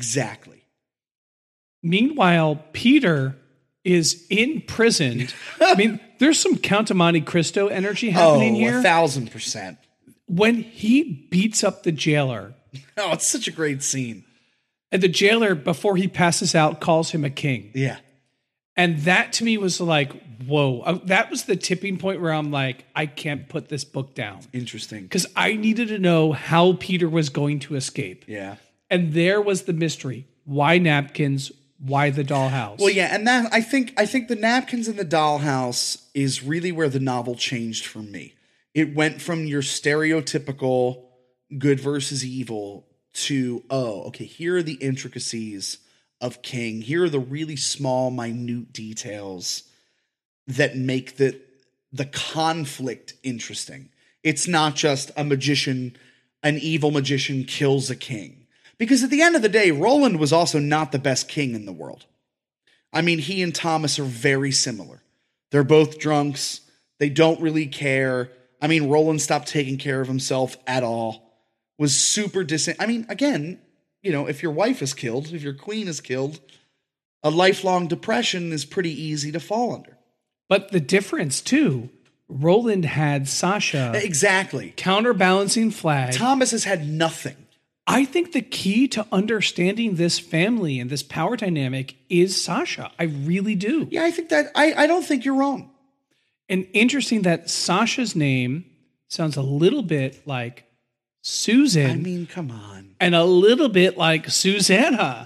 Meanwhile, Peter is imprisoned. There's some Count of Monte Cristo energy happening here. 1,000%. When he beats up the jailer. Oh, it's such a great scene. And the jailer, before he passes out, calls him a king. Yeah. And that to me was like, whoa. That was the tipping point where I'm like, I can't put this book down. Interesting. Because I needed to know how Peter was going to escape. Yeah. And there was the mystery. Why napkins? Why the dollhouse? Well, yeah, and that I think the napkins in the dollhouse is really where the novel changed for me. It went from your stereotypical good versus evil to, here are the intricacies of King. Here are the really small, minute details that make the conflict interesting. It's not just an evil magician kills a king. Because at the end of the day, Roland was also not the best king in the world. He and Thomas are very similar. They're both drunks. They don't really care. Roland stopped taking care of himself at all. Was super distant. Again, if your wife is killed, if your queen is killed, a lifelong depression is pretty easy to fall under. But the difference, too, Roland had Sasha. Exactly. Counterbalancing flag. Thomas has had nothing. I think the key to understanding this family and this power dynamic is Sasha. I really do. Yeah, I think that I don't think you're wrong. And interesting that Sasha's name sounds a little bit like Susan. Come on. And a little bit like Susanna.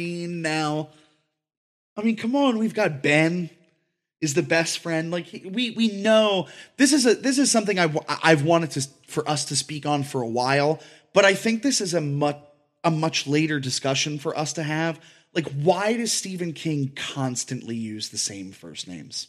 Come on. We've got Ben is the best friend. We know this is something I've wanted for us to speak on for a while, but I think this is a much later discussion for us to have. Why does Stephen King constantly use the same first names?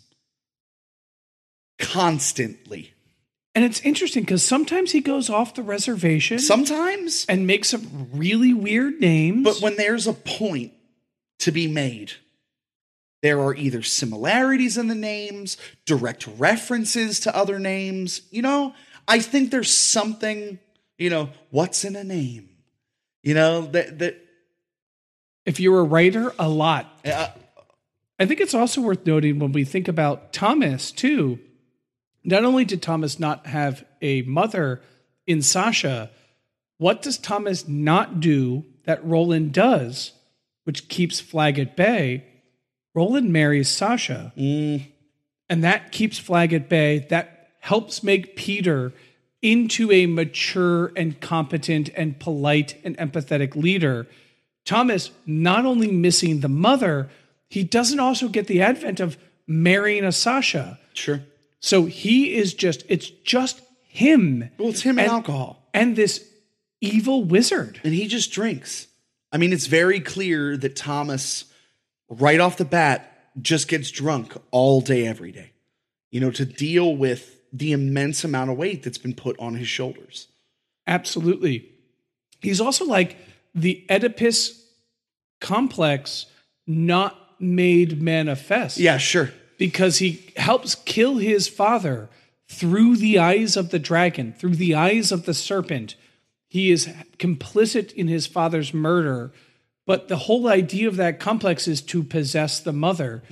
Constantly. And it's interesting because sometimes he goes off the reservation. Sometimes. And makes some really weird names. But when there's a point to be made, there are either similarities in the names, direct references to other names. I think there's something, what's in a name? That if you're a writer, a lot. I think it's also worth noting when we think about Thomas, too. Not only did Thomas not have a mother in Sasha, what does Thomas not do that Roland does, which keeps Flag at bay? Roland marries Sasha. And that keeps Flag at bay. That helps make Peter into a mature and competent and polite and empathetic leader. Thomas not only missing the mother, he doesn't also get the advent of marrying a Sasha. Sure. So it's just him. Well, it's him and alcohol. And this evil wizard. And he just drinks. It's very clear that Thomas, right off the bat, just gets drunk all day, every day. To deal with the immense amount of weight that's been put on his shoulders. Absolutely. He's also like the Oedipus complex not made manifest. Yeah, sure. Because he helps kill his father through the eyes of the dragon, through the eyes of the serpent. He is complicit in his father's murder But the whole idea of that complex is to possess the mother.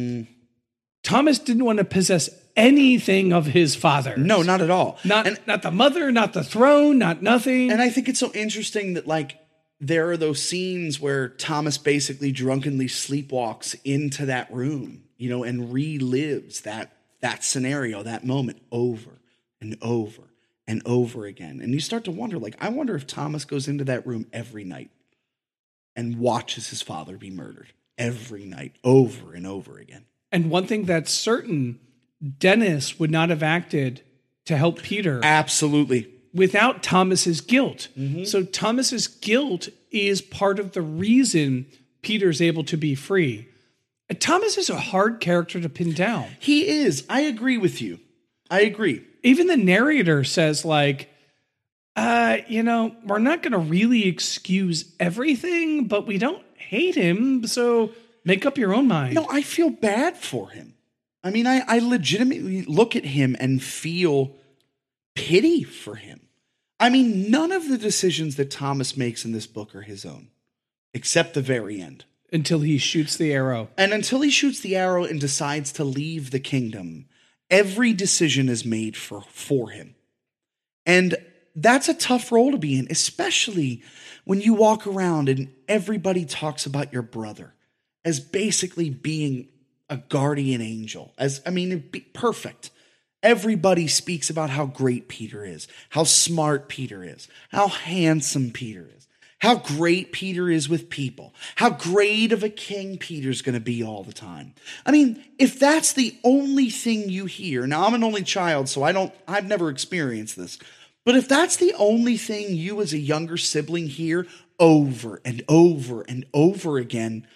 Thomas didn't want to possess anything of his father. No, not at all. Not the mother, not the throne, not nothing. And I think it's so interesting that, like, there are those scenes where Thomas basically drunkenly sleepwalks into that room, you know, and relives that scenario, that moment over and over and over again. And you start to wonder, like, I wonder if Thomas goes into that room every night and watches his father be murdered every night, over and over again. And one thing that's certain, Dennis would not have acted to help Peter. Absolutely. Without Thomas's guilt. So Thomas's guilt is part of the reason Peter's able to be free. And Thomas is a hard character to pin down. He is. I agree with you. I agree. Even the narrator says, like, we're not going to really excuse everything, but we don't hate him, so make up your own mind. No, I feel bad for him. I mean, I legitimately look at him and feel pity for him. I mean, none of the decisions that Thomas makes in this book are his own, except the very end. Until he shoots the arrow. And until he shoots the arrow and decides to leave the kingdom, every decision is made for him. And that's a tough role to be in, especially when you walk around and everybody talks about your brother as basically being a guardian angel. Perfect. Everybody speaks about how great Peter is, how smart Peter is, how handsome Peter is, how great Peter is with people, how great of a king Peter's going to be all the time. I mean, if that's the only thing you hear, now I'm an only child, so I've never experienced this, but if that's the only thing you as a younger sibling hear over and over and over again,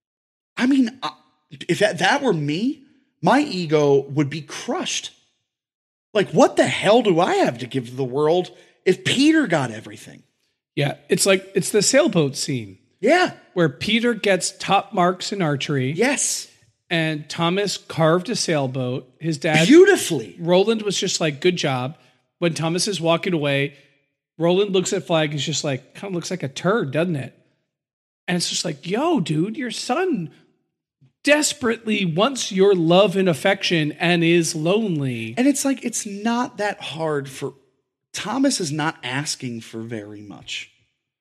I mean, if that were me, my ego would be crushed. Like, what the hell do I have to give to the world if Peter got everything? Yeah, it's the sailboat scene. Yeah. Where Peter gets top marks in archery. Yes. And Thomas carved a sailboat. His dad. Beautifully. Roland was just like, good job. When Thomas is walking away, Roland looks at Flag and is just like, kind of looks like a turd, doesn't it? And it's just like, yo, dude, your son desperately wants your love and affection and is lonely. And it's like, it's not that hard for Thomas is not asking for very much.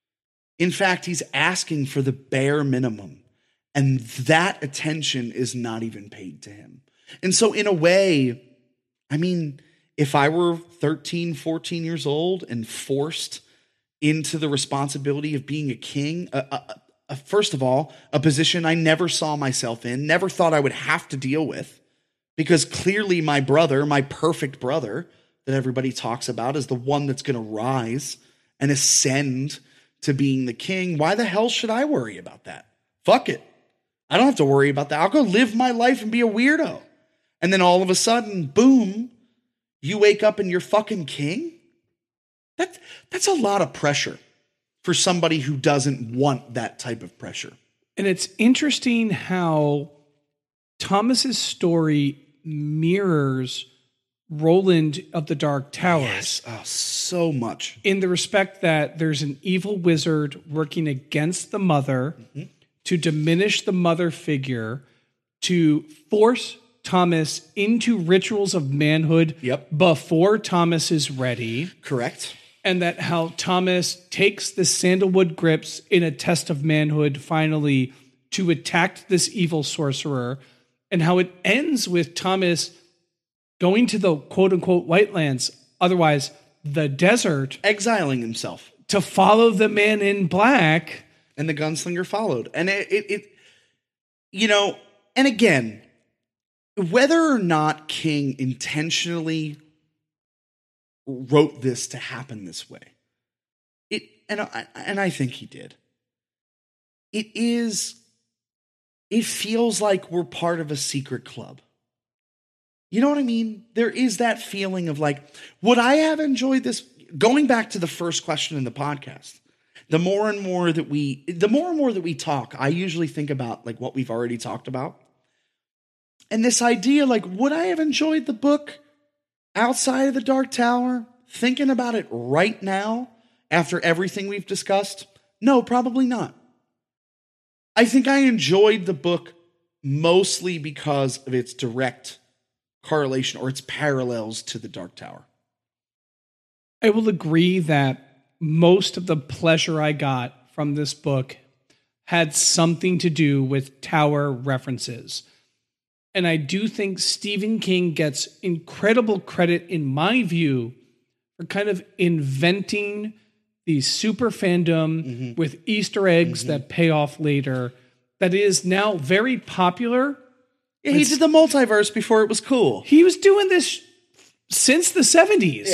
In fact, he's asking for the bare minimum. And that attention is not even paid to him. And so in a way, I mean, if I were 13, 14 years old and forced into the responsibility of being a king, first of all, a position I never saw myself in, never thought I would have to deal with, because clearly my brother, my perfect brother that everybody talks about, is the one that's going to rise and ascend to being the king. Why the hell should I worry about that? Fuck it. I don't have to worry about that. I'll go live my life and be a weirdo. And then all of a sudden, boom, you wake up and you're fucking king? That's a lot of pressure for somebody who doesn't want that type of pressure. And it's interesting how Thomas's story mirrors Roland of the Dark Tower. Yes, so much. In the respect that there's an evil wizard working against the mother to diminish the mother figure, to force Thomas into rituals of manhood before Thomas is ready. Correct. And that how Thomas takes the sandalwood grips in a test of manhood finally to attack this evil sorcerer, and how it ends with Thomas going to the quote-unquote White Lands, otherwise the desert. Exiling himself. To follow the man in black. And the gunslinger followed. And it and again, whether or not King intentionally wrote this to happen this way, and I think he did. It feels like we're part of a secret club. You know what I mean? There is that feeling of like, would I have enjoyed this? Going back to the first question in the podcast, the more and more that we talk, I usually think about like what we've already talked about. And this idea, like, would I have enjoyed the book outside of the Dark Tower? Thinking about it right now, after everything we've discussed? No, probably not. I think I enjoyed the book mostly because of its direct correlation or its parallels to the Dark Tower. I will agree that most of the pleasure I got from this book had something to do with Tower references. And I do think Stephen King gets incredible credit, in my view, for kind of inventing the super fandom with Easter eggs that pay off later that is now very popular. Yeah, he did the multiverse before it was cool. He was doing this since the 70s,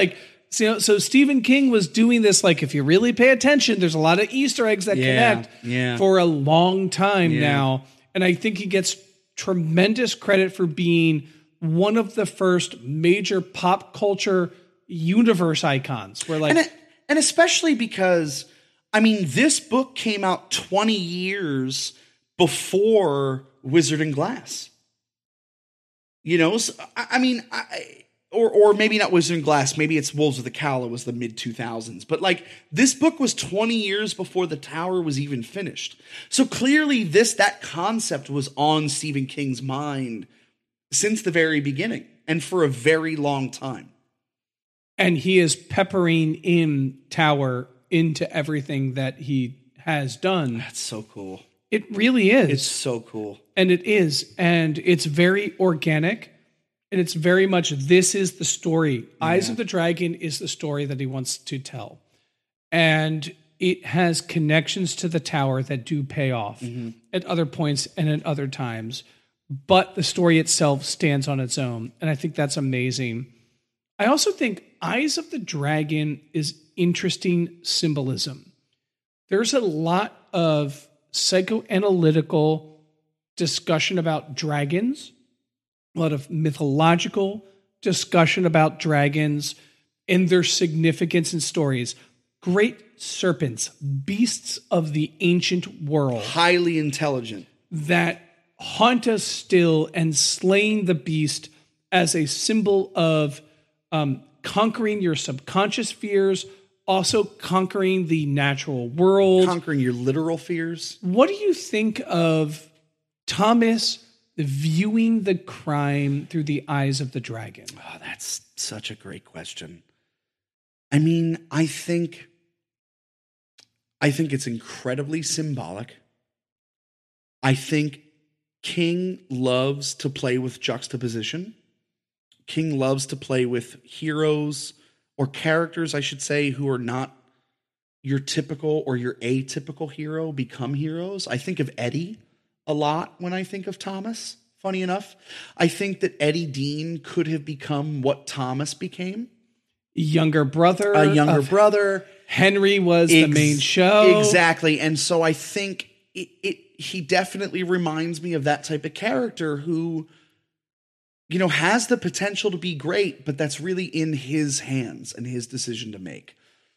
so Stephen King was doing this, like, if you really pay attention, there's a lot of Easter eggs that connect for a long time now. And I think he gets tremendous credit for being one of the first major pop culture universe icons. Where, like, and especially because, I mean, this book came out 20 years before Wizard and Glass. You know, so, I mean, or maybe not Wizard and Glass, maybe it's Wolves of the Cowl, it was the mid-2000s. But, like, this book was 20 years before the Tower was even finished. So clearly that concept was on Stephen King's mind since the very beginning and for a very long time. And he is peppering in Tower into everything that he has done. That's so cool. It really is. It's so cool. And it is. And it's very organic. And it's very much, this is the story. Eyes of the Dragon is the story that he wants to tell. And it has connections to the Tower that do pay off at other points and at other times. But the story itself stands on its own. And I think that's amazing. I also think Eyes of the Dragon is interesting symbolism. There's a lot of psychoanalytical discussion about dragons, a lot of mythological discussion about dragons and their significance in stories. Great serpents, beasts of the ancient world. Highly intelligent. That haunt us still, and slaying the beast as a symbol of conquering your subconscious fears, also conquering the natural world. Conquering your literal fears. What do you think of Thomas viewing the crime through the eyes of the dragon? Oh, that's such a great question. I mean, I think it's incredibly symbolic. I think King loves to play with juxtaposition. King loves to play with heroes, or characters, I should say, who are not your typical or your atypical hero become heroes. I think of Eddie a lot when I think of Thomas, funny enough. I think that Eddie Dean could have become what Thomas became. A younger brother. Henry was the main show. Exactly. And so I think he definitely reminds me of that type of character who, you know, has the potential to be great, but that's really in his hands and his decision to make.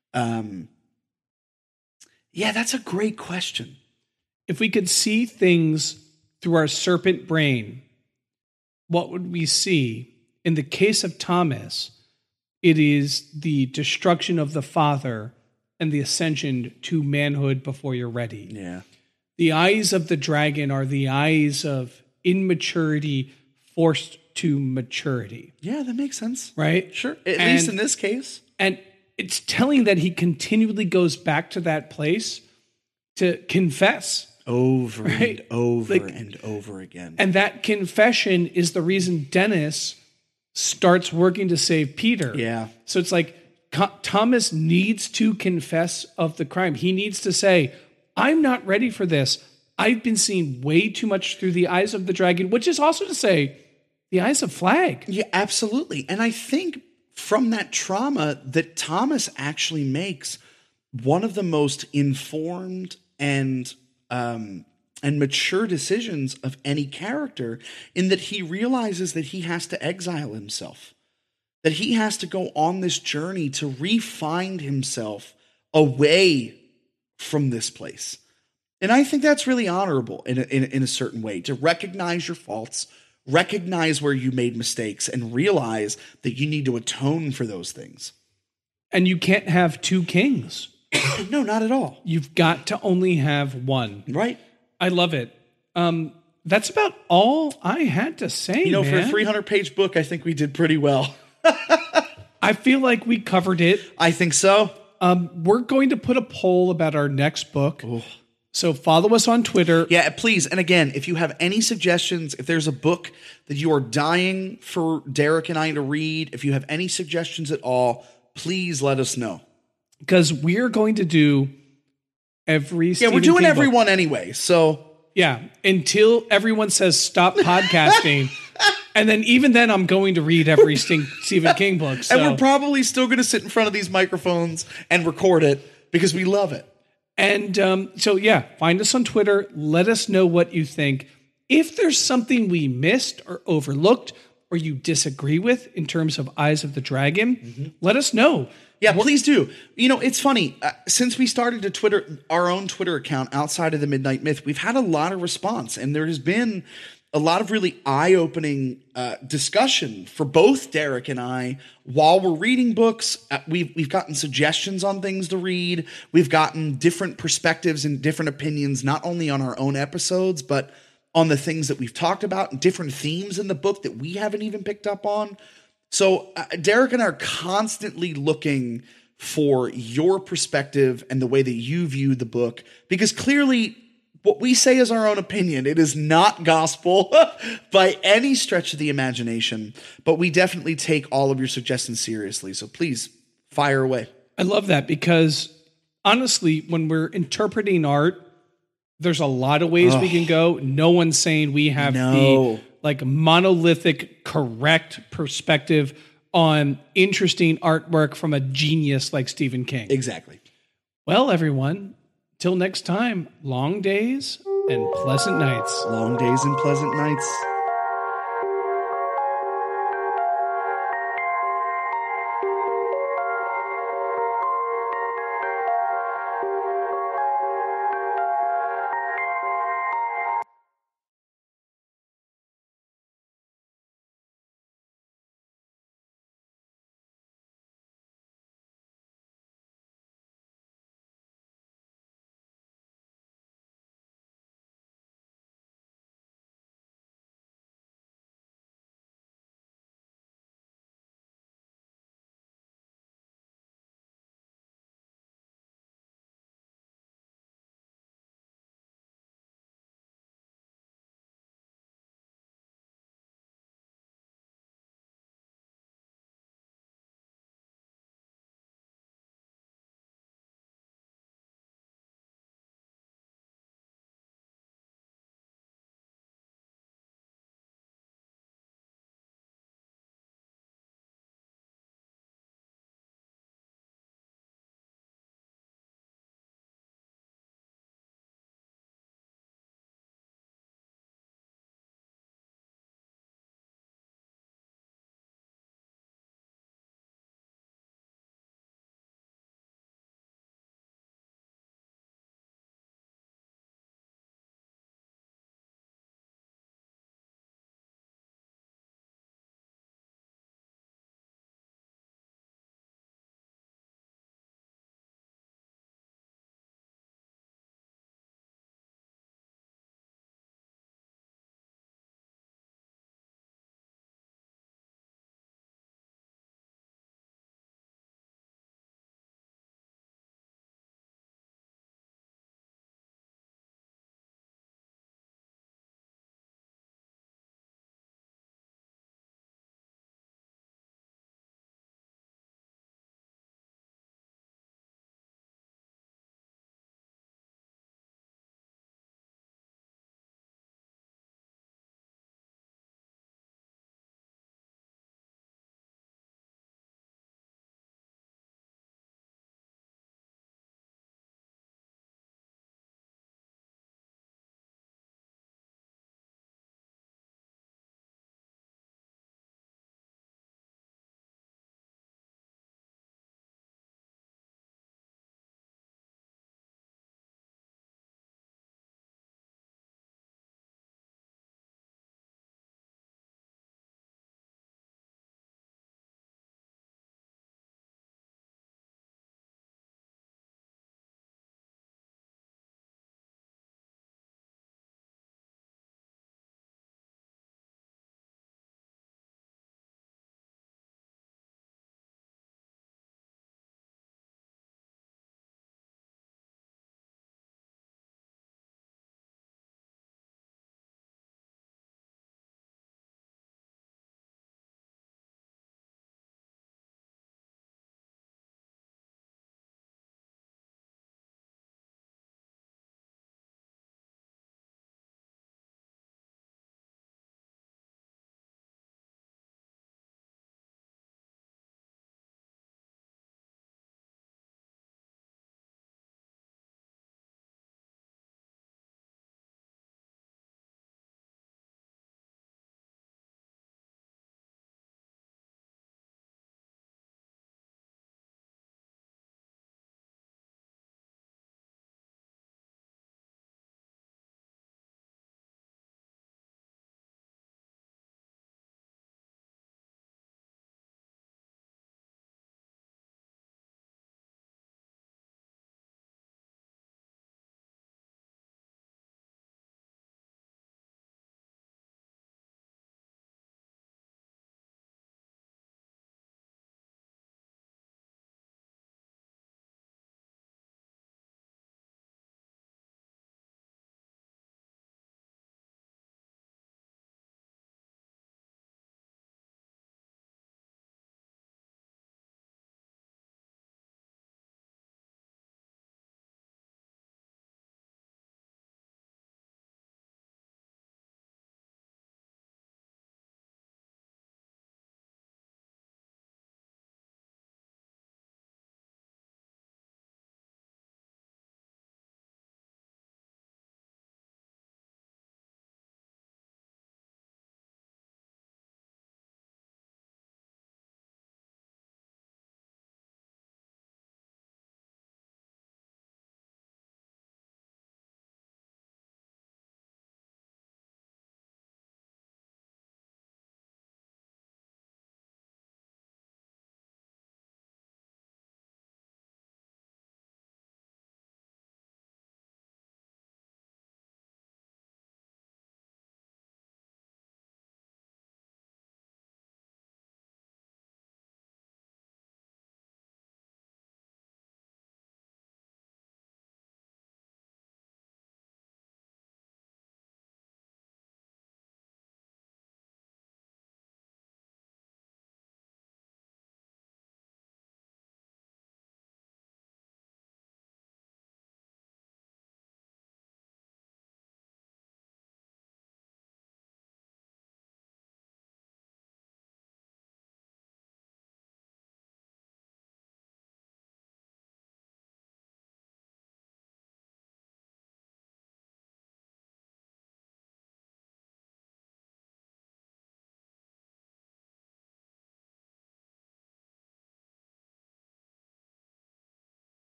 Yeah, that's a great question. If we could see things through our serpent brain, what would we see? In the case of Thomas, it is the destruction of the father and the ascension to manhood before you're ready. Yeah. The eyes of the dragon are the eyes of immaturity forced to maturity. Yeah, that makes sense. Right? Sure. At least in this case. And it's telling that he continually goes back to that place to confess. Over and over and over again. And that confession is the reason Dennis starts working to save Peter. Yeah. So it's like Thomas needs to confess of the crime. He needs to say, I'm not ready for this. I've been seeing way too much through the eyes of the dragon, which is also to say, the eyes of Flag. Yeah, absolutely. And I think from that trauma that Thomas actually makes one of the most informed and mature decisions of any character, in that he realizes that he has to exile himself, that he has to go on this journey to re-find himself away from this place. And I think that's really honorable in a certain way, to recognize your faults, recognize where you made mistakes, and realize that you need to atone for those things. And you can't have two kings. No, not at all. You've got to only have one. Right. I love it. That's about all I had to say, You know, man. for a 300-page book, I think we did pretty well. I feel like we covered it. I think so. We're going to put a poll about our next book. So follow us on Twitter. Yeah, please. And again, if you have any suggestions, if there's a book that you are dying for Derek and I to read, if you have any suggestions at all, please let us know. Because we're going to do every Yeah, we're doing every one anyway. So yeah, until everyone says stop podcasting. And then even then, I'm going to read every Stephen King book. So. And we're probably still going to sit in front of these microphones and record it because we love it. And so, yeah, find us on Twitter. Let us know what you think. If there's something we missed or overlooked or you disagree with in terms of Eyes of the Dragon, let us know. Yeah, please do. You know, it's funny. Since we started our own Twitter account outside of the Midnight Myth, we've had a lot of response, and there has been a lot of really eye-opening discussion for both Derek and I while we're reading books. We've gotten suggestions on things to read. We've gotten different perspectives and different opinions, not only on our own episodes, but on the things that we've talked about and different themes in the book that we haven't even picked up on. So Derek and I are constantly looking for your perspective and the way that you view the book, because clearly what we say is our own opinion. It is not gospel by any stretch of the imagination, but we definitely take all of your suggestions seriously. So please fire away. I love that because honestly, when we're interpreting art, there's a lot of ways we can go. No one's saying we have the like monolithic, correct perspective on interesting artwork from a genius like Stephen King. Exactly. Well, everyone, till next time, long days and pleasant nights. Long days and pleasant nights.